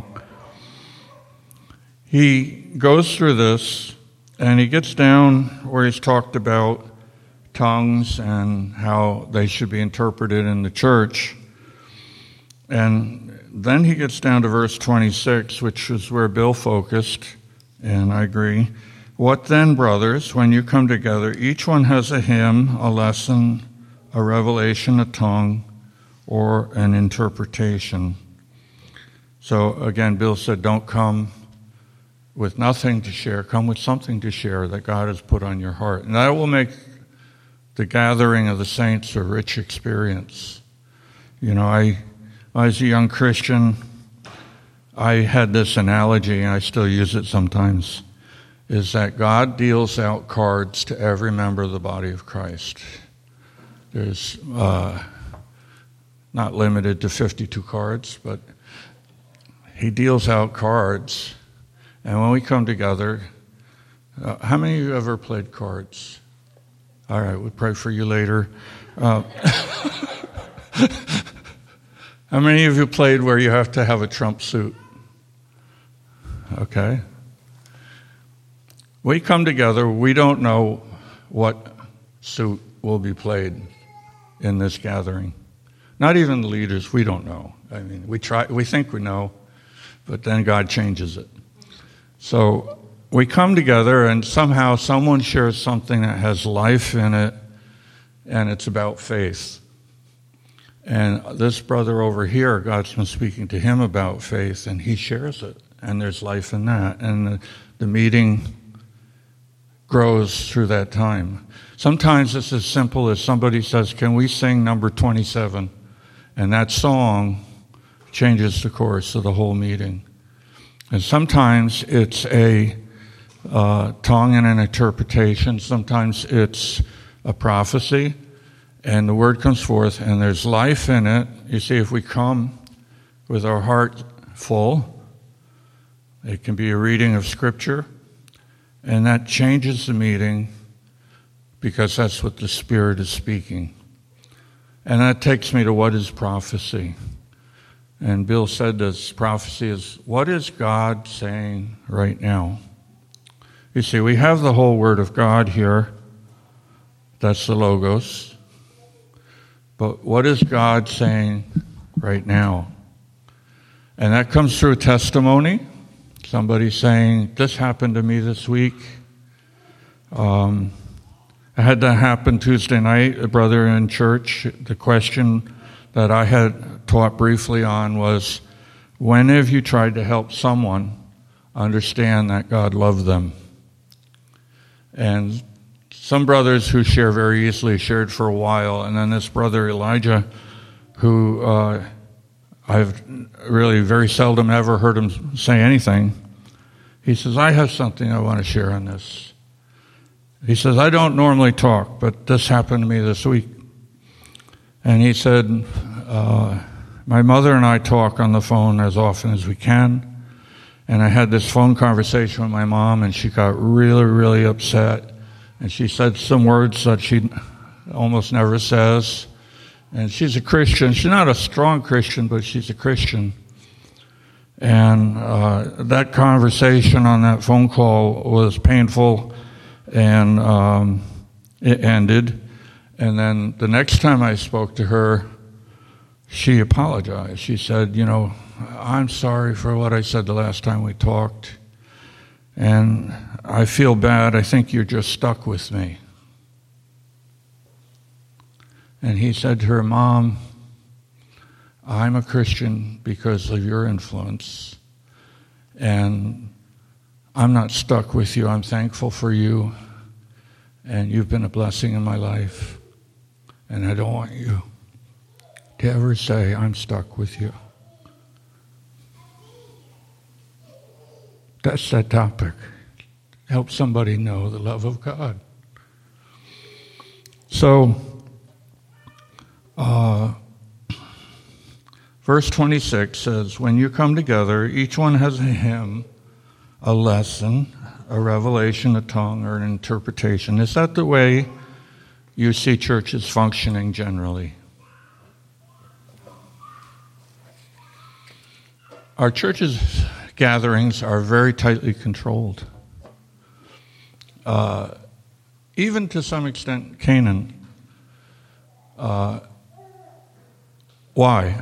He goes through this, and he gets down where he's talked about tongues and how they should be interpreted in the church. And then he gets down to verse twenty-six, which is where Bill focused, and I agree. What then, brothers, when you come together, each one has a hymn, a lesson, a revelation, a tongue, or an interpretation. So again, Bill said, don't come with nothing to share, come with something to share that God has put on your heart. And that will make the gathering of the saints a rich experience. You know, I, as a young Christian, I had this analogy, and I still use it sometimes, is that God deals out cards to every member of the body of Christ. There's uh, not limited to fifty-two cards, but he deals out cards. And when we come together, uh, how many of you ever played cards? All right, we'll pray for you later. Uh, how many of you played where you have to have a trump suit? Okay. we come together, we don't know what suit will be played in this gathering. Not even the leaders, we don't know. I mean, we try, we think we know, but then God changes it. So we come together and somehow someone shares something that has life in it, and it's about faith. And this brother over here, God's been speaking to him about faith, and he shares it, and there's life in that. And the, the meeting grows through that time. Sometimes it's as simple as somebody says, can we sing number twenty-seven? And that song changes the course of the whole meeting. And sometimes it's a uh, tongue and an interpretation. Sometimes it's a prophecy, and the word comes forth, and there's life in it. You see, if we come with our heart full, it can be a reading of Scripture, and that changes the meeting because that's what the Spirit is speaking. And that takes me to what is prophecy. And Bill said this, prophecy is, what is God saying right now? You see, we have the whole Word of God here. That's the Logos. But what is God saying right now? And that comes through testimony. Somebody saying, this happened to me this week. Um, I had that happen Tuesday night, a brother in church. The question that I had taught briefly on was, when have you tried to help someone understand that God loved them? And some brothers who share very easily shared for a while, and then this brother Elijah, who uh, I've really very seldom ever heard him say anything, he says, I have something I want to share on this. He says, I don't normally talk, but this happened to me this week. And he said, uh, my mother and I talk on the phone as often as we can. And I had this phone conversation with my mom, and she got really, really upset. And she said some words that she almost never says. And she's a Christian. She's not a strong Christian, but she's a Christian. And uh, that conversation on that phone call was painful, and um, it ended. And then the next time I spoke to her, she apologized. She said, you know, I'm sorry for what I said the last time we talked, and I feel bad. I think you're just stuck with me. And he said to her, Mom, I'm a Christian because of your influence, and I'm not stuck with you. I'm thankful for you, and you've been a blessing in my life, and I don't want you to ever say I'm stuck with you. That's that topic. Help somebody know the love of God. So, uh, verse twenty-six says, when you come together, each one has a hymn, a lesson, a revelation, a tongue, or an interpretation. Is that the way you see churches functioning generally? Our churches' gatherings are very tightly controlled. Uh, even to some extent, Canaan. Uh, why?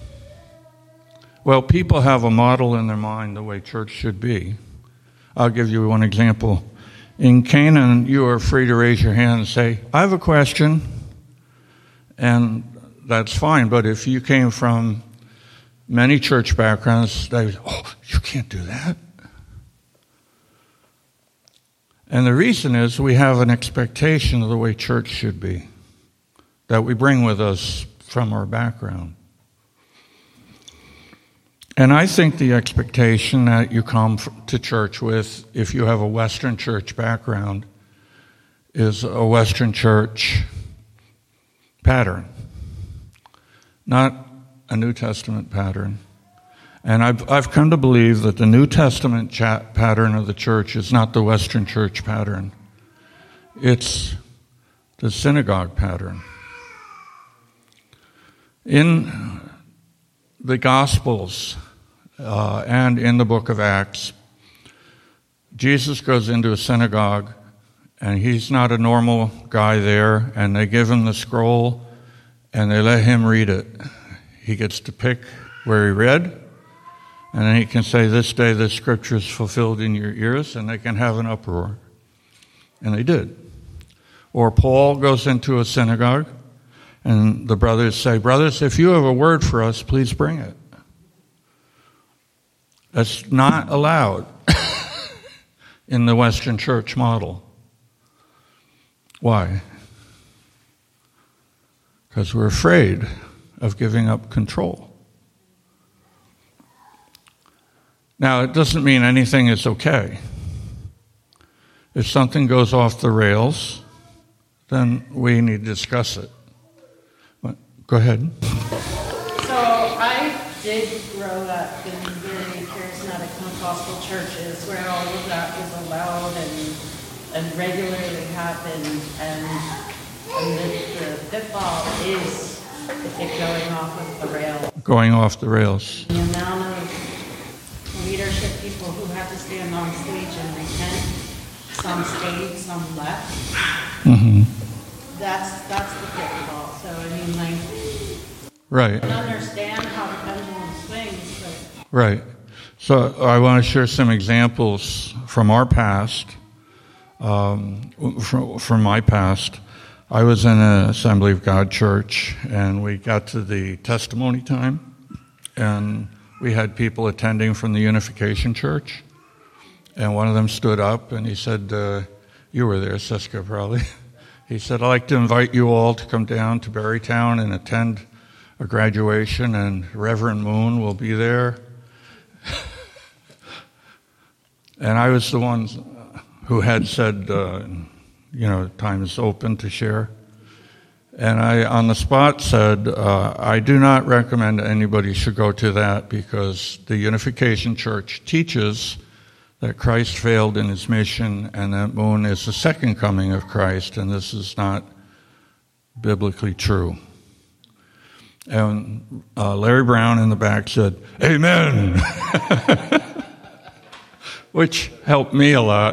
Well, people have a model in their mind the way church should be. I'll give you one example. In Canaan, you are free to raise your hand and say, I have a question, and that's fine. But if you came from many church backgrounds, they would, oh, you can't do that. And the reason is we have an expectation of the way church should be, that we bring with us from our background. And I think the expectation that you come to church with, if you have a Western church background, is a Western church pattern, not a New Testament pattern. And I've, I've come to believe that the New Testament chat pattern of the church is not the Western church pattern. It's the synagogue pattern. In the Gospels uh, and in the book of Acts, Jesus goes into a synagogue, and he's not a normal guy there, and they give him the scroll, and they let him read it. He gets to pick where he read, and then he can say, this day the scripture is fulfilled in your ears, and they can have an uproar. And they did. Or Paul goes into a synagogue, and the brothers say, brothers, if you have a word for us, please bring it. That's not allowed in the Western church model. Why? Because we're afraid of giving up control. Now, it doesn't mean anything is okay. If something goes off the rails, then we need to discuss it. Go ahead. So I did grow up in very charismatic Pentecostal churches where all of that was allowed and and regularly happened, and, and the, the pitfall is it going off of the rails. Going off the rails. The amount of leadership people who have to stand on stage and repent, some stayed, some left. Mm-hmm. That's that's the pitfall. So I mean, like, right. I can understand how the pendulum swings, but right. So I want to share some examples from our past. Um, from, from my past, I was in an Assembly of God church, and we got to the testimony time, and we had people attending from the Unification Church, and one of them stood up, and he said, uh, you were there, Siska, probably. He said, I'd like to invite you all to come down to Berrytown and attend a graduation, and Reverend Moon will be there. And I was the one who had said, uh, you know, time is open to share. And I, on the spot, said, uh, I do not recommend anybody should go to that because the Unification Church teaches that Christ failed in his mission and that Moon is the second coming of Christ, and this is not biblically true. And uh, Larry Brown in the back said, Amen, which helped me a lot.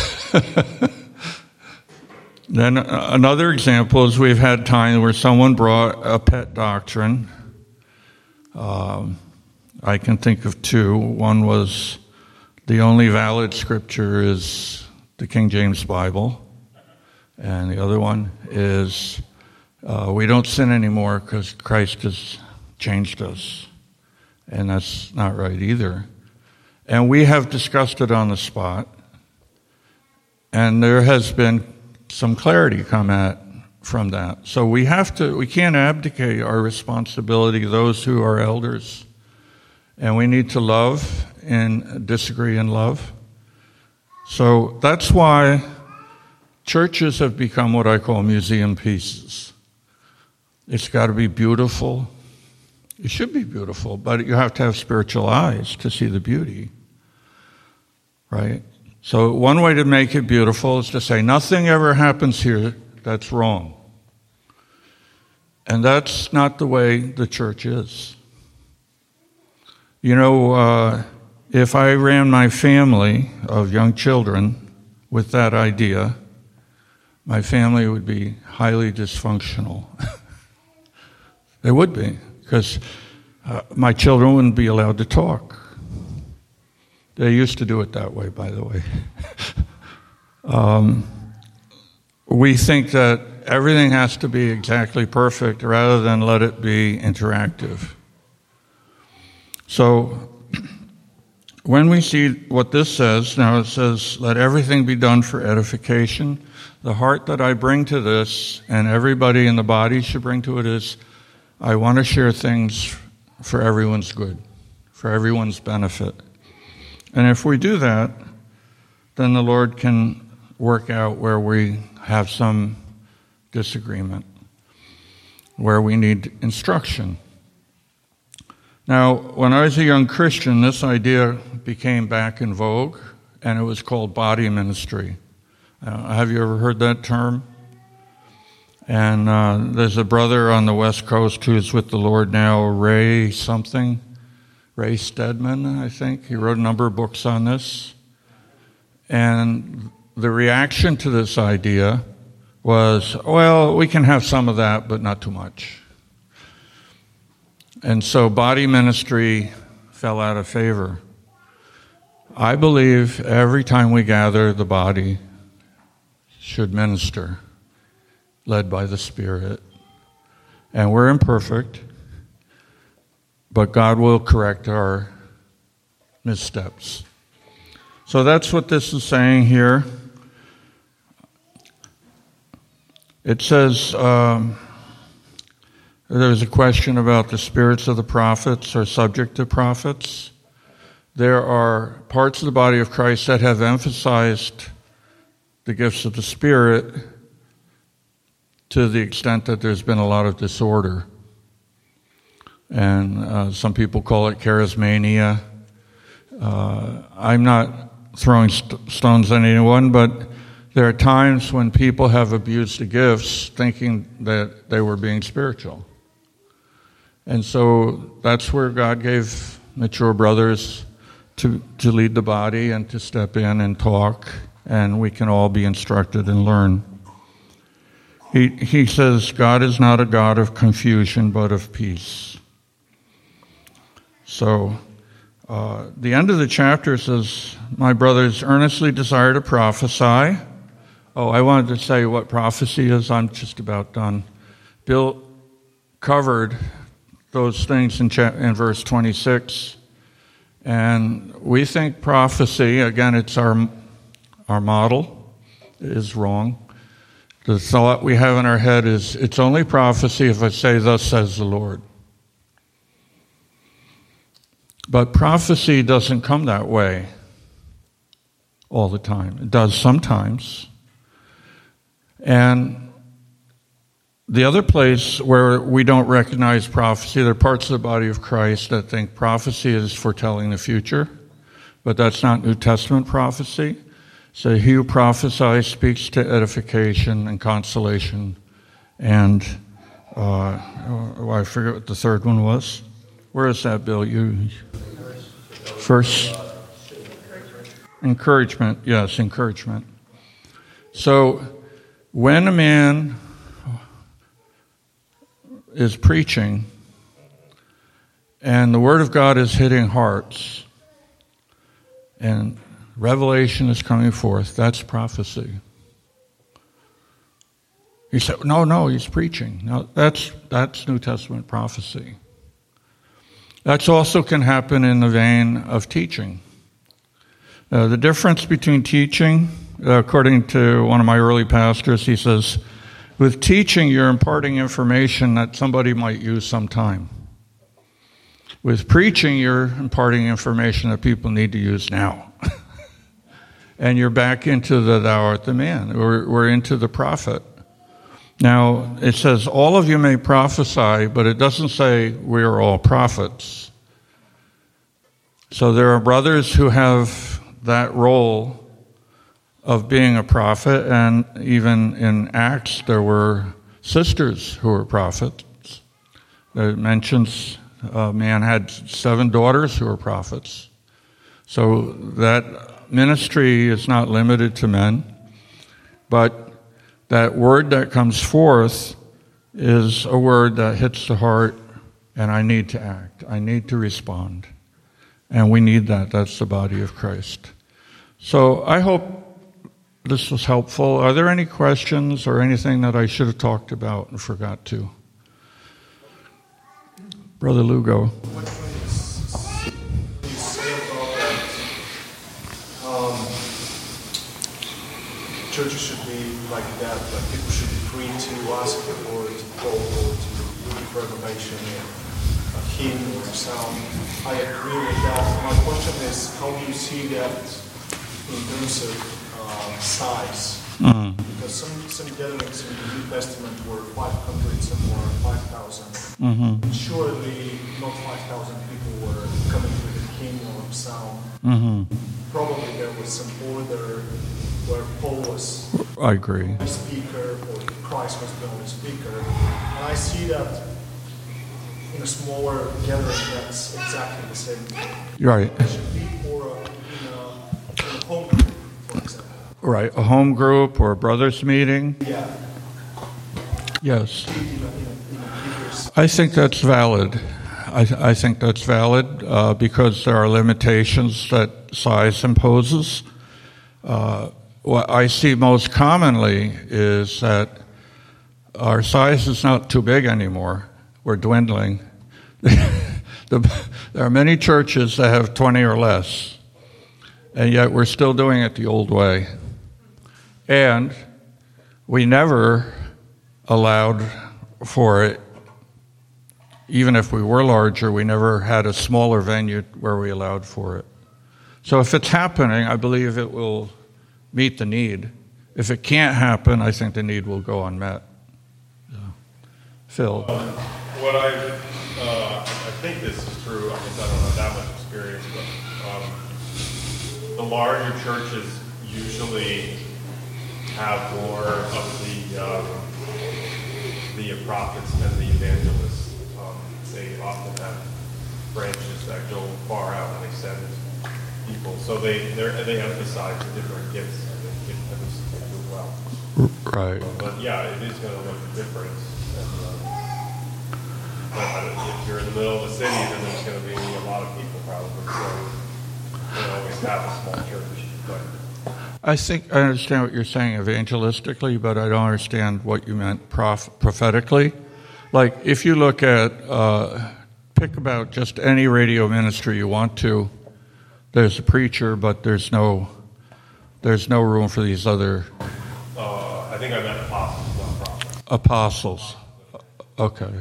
Then another example is we've had time where someone brought a pet doctrine. Um, I can think of two. One was the only valid scripture is the King James Bible. And the other one is uh, we don't sin anymore because Christ has changed us. And that's not right either. And we have discussed it on the spot. And there has been some clarity come at from that. So we have to, we can't abdicate our responsibility, those who are elders. And we need to love and disagree in love. So that's why churches have become what I call museum pieces. It's got to be beautiful. It should be beautiful, but you have to have spiritual eyes to see the beauty, right? So one way to make it beautiful is to say, nothing ever happens here that's wrong. And that's not the way the church is. You know, uh, if I ran my family of young children with that idea, my family would be highly dysfunctional. They would be, because uh, my children wouldn't be allowed to talk. They used to do it that way, by the way. um, we think that everything has to be exactly perfect rather than let it be interactive. So when we see what this says, now it says, let everything be done for edification. The heart that I bring to this, and everybody in the body should bring to it, is I want to share things for everyone's good, for everyone's benefit. And if we do that, then the Lord can work out where we have some disagreement, where we need instruction. Now, when I was a young Christian, this idea became back in vogue, and it was called body ministry. Uh, have you ever heard that term? And uh, there's a brother on the West Coast who's with the Lord now, Ray something. Ray Stedman, I think. He wrote a number of books on this. And the reaction to this idea was, well, we can have some of that, but not too much. And so body ministry fell out of favor. I believe every time we gather, the body should minister, led by the Spirit. And we're imperfect, but God will correct our missteps. So that's what this is saying here. It says, um, there's a question about the spirits of the prophets are subject to prophets. There are parts of the body of Christ that have emphasized the gifts of the Spirit to the extent that there's been a lot of disorder. And uh, some people call it charismania. Uh, I'm not throwing st- stones at anyone, but there are times when people have abused the gifts thinking that they were being spiritual. And so that's where God gave mature brothers to, to lead the body and to step in and talk, and we can all be instructed and learn. He, he says, God is not a God of confusion, but of peace. So, uh, the end of the chapter says, my brothers earnestly desire to prophesy. Oh, I wanted to say what prophecy is. I'm just about done. Bill covered those things in, cha- in verse twenty-six. And we think prophecy, again, it's our, our model, is wrong. The thought we have in our head is, it's only prophecy if I say, thus says the Lord. But prophecy doesn't come that way all the time. It does sometimes. And the other place where we don't recognize prophecy, there are parts of the body of Christ that think prophecy is foretelling the future, but that's not New Testament prophecy. So he who prophesies speaks to edification and consolation. And uh, oh, I forget what the third one was. Where is that, Bill? You first encouragement. Yes, encouragement. So when a man is preaching and the Word of God is hitting hearts and revelation is coming forth, that's prophecy. He said, no, no, he's preaching. No, that's that's New Testament prophecy. That also can happen in the vein of teaching. Uh, the difference between teaching, uh, according to one of my early pastors, he says, with teaching, you're imparting information that somebody might use sometime. With preaching, you're imparting information that people need to use now. And you're back into the thou art the man. We're, we're into the prophet. Now, it says, all of you may prophesy, but it doesn't say we are all prophets. So there are brothers who have that role of being a prophet, and even in Acts, there were sisters who were prophets. It mentions a man had seven daughters who were prophets. So that ministry is not limited to men, but that word that comes forth is a word that hits the heart, and I need to act. I need to respond. And we need that. That's the body of Christ. So I hope this was helpful. Are there any questions or anything that I should have talked about and forgot to? Brother Lugo. What you say about that, um, churches should be like that, like people should be free to ask the Lord to call or to give revelation or a hymn or a sound. I agree with that. My question is, how do you see that in terms of uh, size? Mm. Because some, some gatherings in the New Testament were five hundred, some were five thousand. Mm-hmm. Surely not five thousand people were coming with a hymn or a sound. Mm-hmm. Probably there was some order where Paul was I agree. the speaker or Christ was the only speaker. And I see that in a smaller gathering that's exactly the same thing. You're right. It should be for a, in a, in a home group, for Right, a home group or a brothers meeting? Yeah. Yes. You know, you know, you know, keepers. I think that's valid. I, I think that's valid uh, because there are limitations that size imposes. Uh, what I see most commonly is that our size is not too big anymore. We're dwindling. the, there are many churches that have twenty or less, and yet we're still doing it the old way. And we never allowed for it. Even if we were larger, we never had a smaller venue where we allowed for it. So if it's happening, I believe it will meet the need. If it can't happen, I think the need will go unmet. So, Phil. Um, what I, uh, I think this is true, I guess I don't have that much experience, but um, the larger churches usually have more of the, um, the prophets and the evangelists. They often have branches that go far out and they send people. So they they emphasize the different gifts and they give them as well. Right. Um, but yeah, it is going to make a difference. And, um, but if you're in the middle of the city, then there's going to be a lot of people probably. So you always have a small church. But I think I understand what you're saying evangelistically, but I don't understand what you meant prof- prophetically. Like, if you look at, uh, pick about just any radio ministry you want to, there's a preacher, but there's no, there's no room for these other uh, I think I meant apostles, not prophets. apostles. Okay.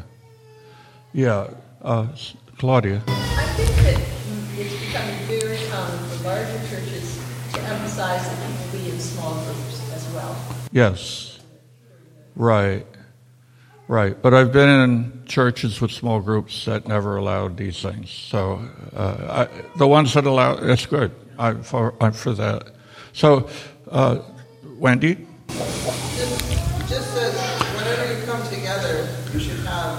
Yeah. Uh, Claudia. I think that it's becoming very common for larger churches to emphasize that people be in small groups as well. Yes. Right. Right, but I've been in churches with small groups that never allowed these things. So uh, I, the ones that allow, that's good. I'm for, I'm for that. So, uh, Wendy? Just, just as whenever you come together, you should have,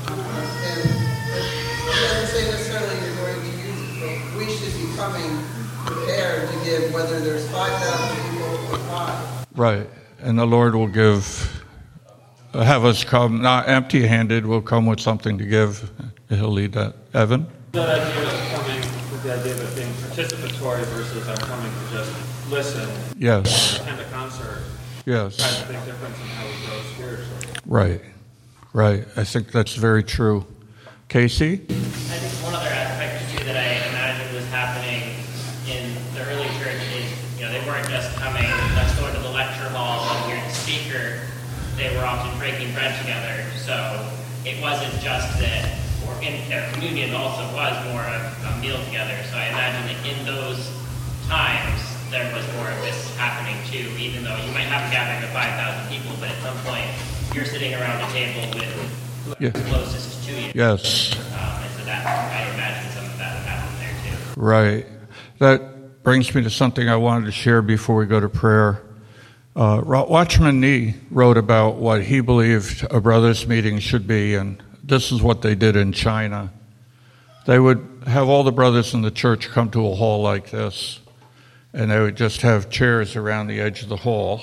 and it doesn't say necessarily you're going to use it, but we should be coming prepared to give, whether there's five thousand people or five. Right, and the Lord will give, have us come not empty-handed, we'll come with something to give. He'll lead that. Evan? That idea of coming with the idea of it being participatory versus I'm coming to just listen. Yes. Attend a concert. Yes. That's a big difference in how we grow spiritually. Right, right. I think that's very true. Casey? I think one other aspect too that I imagine was happening in the early church is, you know, they weren't just coming, let's go into the lecture hall and hear the speaker. They were often breaking bread together. So it wasn't just that, or in their communion also was more of a meal together. So I imagine that in those times there was more of this happening too, even though you might have a gathering of five thousand people, but at some point you're sitting around a table with whoever's Yeah. closest to you. Yes. Um, and so that, I imagine some of that happened there too. Right. That brings me to something I wanted to share before we go to prayer. Uh, Watchman Nee wrote about what he believed a brothers' meeting should be, and this is what they did in China. They would have all the brothers in the church come to a hall like this, and they would just have chairs around the edge of the hall,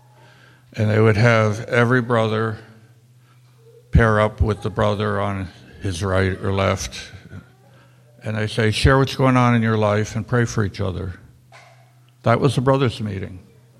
and they would have every brother pair up with the brother on his right or left, and they say, share what's going on in your life and pray for each other. That was a brothers' meeting.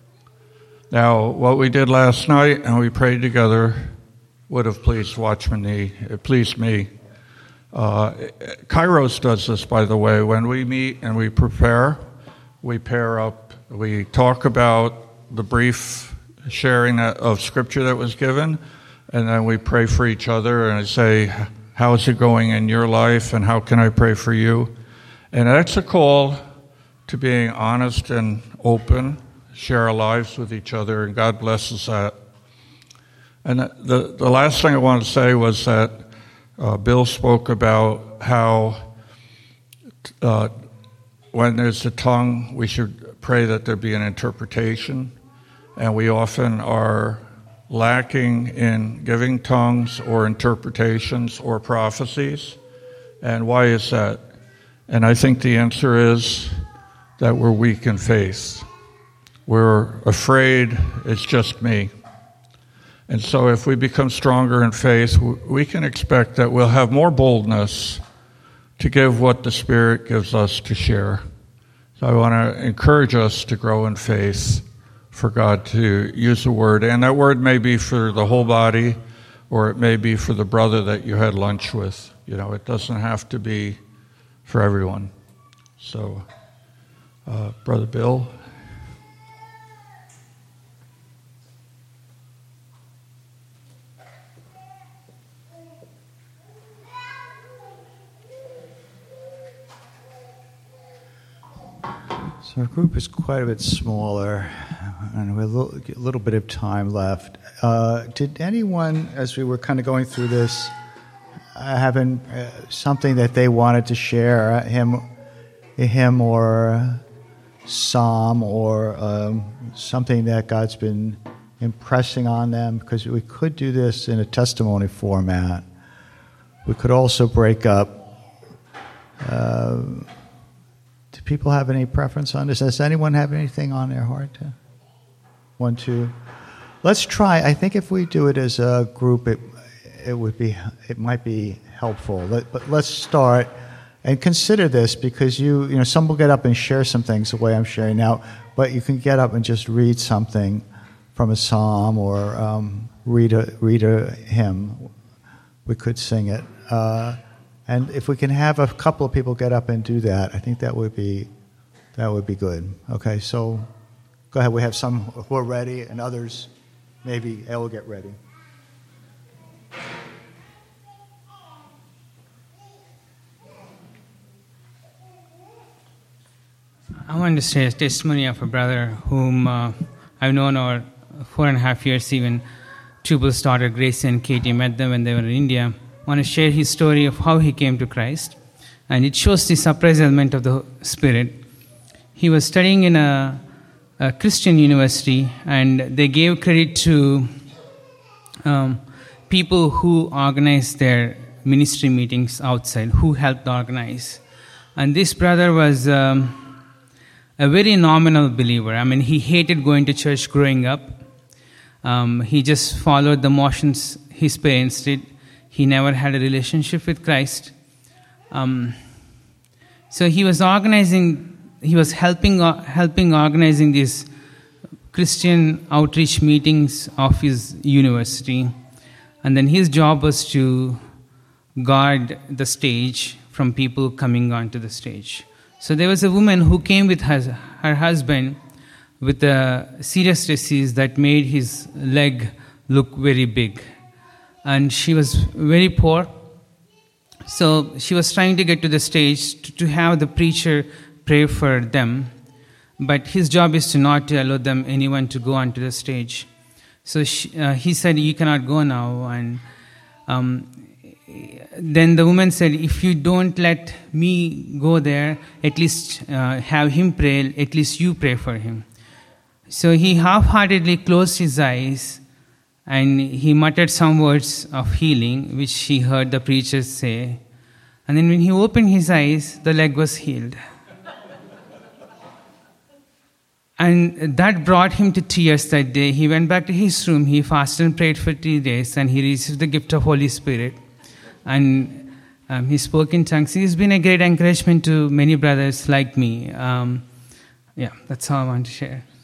Now, what we did last night, and we prayed together, would have pleased Watchman Nee. It pleased me. Uh, Kairos does this, by the way. When we meet and we prepare, we pair up, we talk about the brief sharing of Scripture that was given, and then we pray for each other, and I say, how is it going in your life, and how can I pray for you? And that's a call to being honest and open, share our lives with each other, and God blesses that. And the, the last thing I wanted to say was that uh, Bill spoke about how uh, when there's a tongue, we should pray that there be an interpretation, and we often are lacking in giving tongues or interpretations or prophecies. And why is that? And I think the answer is that we're weak in faith. we're afraid it's just me. And so if we become stronger in faith, we can expect that we'll have more boldness to give what the Spirit gives us to share. So I want to encourage us to grow in faith for God to use the word. And that word may be for the whole body, or it may be for the brother that you had lunch with. You know, it doesn't have to be for everyone. So, uh, Brother Bill. So our group is quite a bit smaller, and we have a little, a little bit of time left. Uh, did anyone, as we were kind of going through this, uh, having uh, something that they wanted to share, uh, him, a hymn or a psalm or um, something that God's been impressing on them? Because we could do this in a testimony format. We could also break up. Uh, Do people have any preference on this? Does anyone have anything on their heart? One, two. Let's try. I think if we do it as a group, it it would be it might be helpful. Let, but let's start and consider this, because you you know some will get up and share some things the way I'm sharing now, but you can get up and just read something from a psalm or um, read a read a hymn. We could sing it. Uh, And if we can have a couple of people get up and do that, I think that would be that would be good. Okay, so go ahead. We have some who are ready, and others maybe will get ready. I want to share a testimony of a brother whom uh, I've known over four and a half years. Even Tubal's daughter Gracie and Katie met them when they were in India. I want to share his story of how he came to Christ, and it shows the surprise element of the Spirit. He was studying in a, a Christian university, and they gave credit to um, people who organized their ministry meetings outside, who helped organize. And this brother was um, a very nominal believer. I mean, he hated going to church growing up. Um, he just followed the motions his parents did. He never had a relationship with Christ. Um, so he was organizing, he was helping uh, helping organizing these Christian outreach meetings of his university. And then his job was to guard the stage from people coming onto the stage. So there was a woman who came with her, her husband with a serious disease that made his leg look very big. And she was very poor. So she was trying to get to the stage to, to have the preacher pray for them. But his job is to not to allow them, anyone to go onto the stage. So she, uh, he said, you cannot go now. And um, then the woman said, if you don't let me go there, at least uh, have him pray, at least you pray for him. So he half-heartedly closed his eyes, and he muttered some words of healing, which he heard the preacher say. And then when he opened his eyes, the leg was healed. And that brought him to tears that day. He went back to his room, he fasted and prayed for three days, and he received the gift of Holy Spirit. And um, he spoke in tongues. He's been a great encouragement to many brothers like me. Um, yeah, that's all I want to share.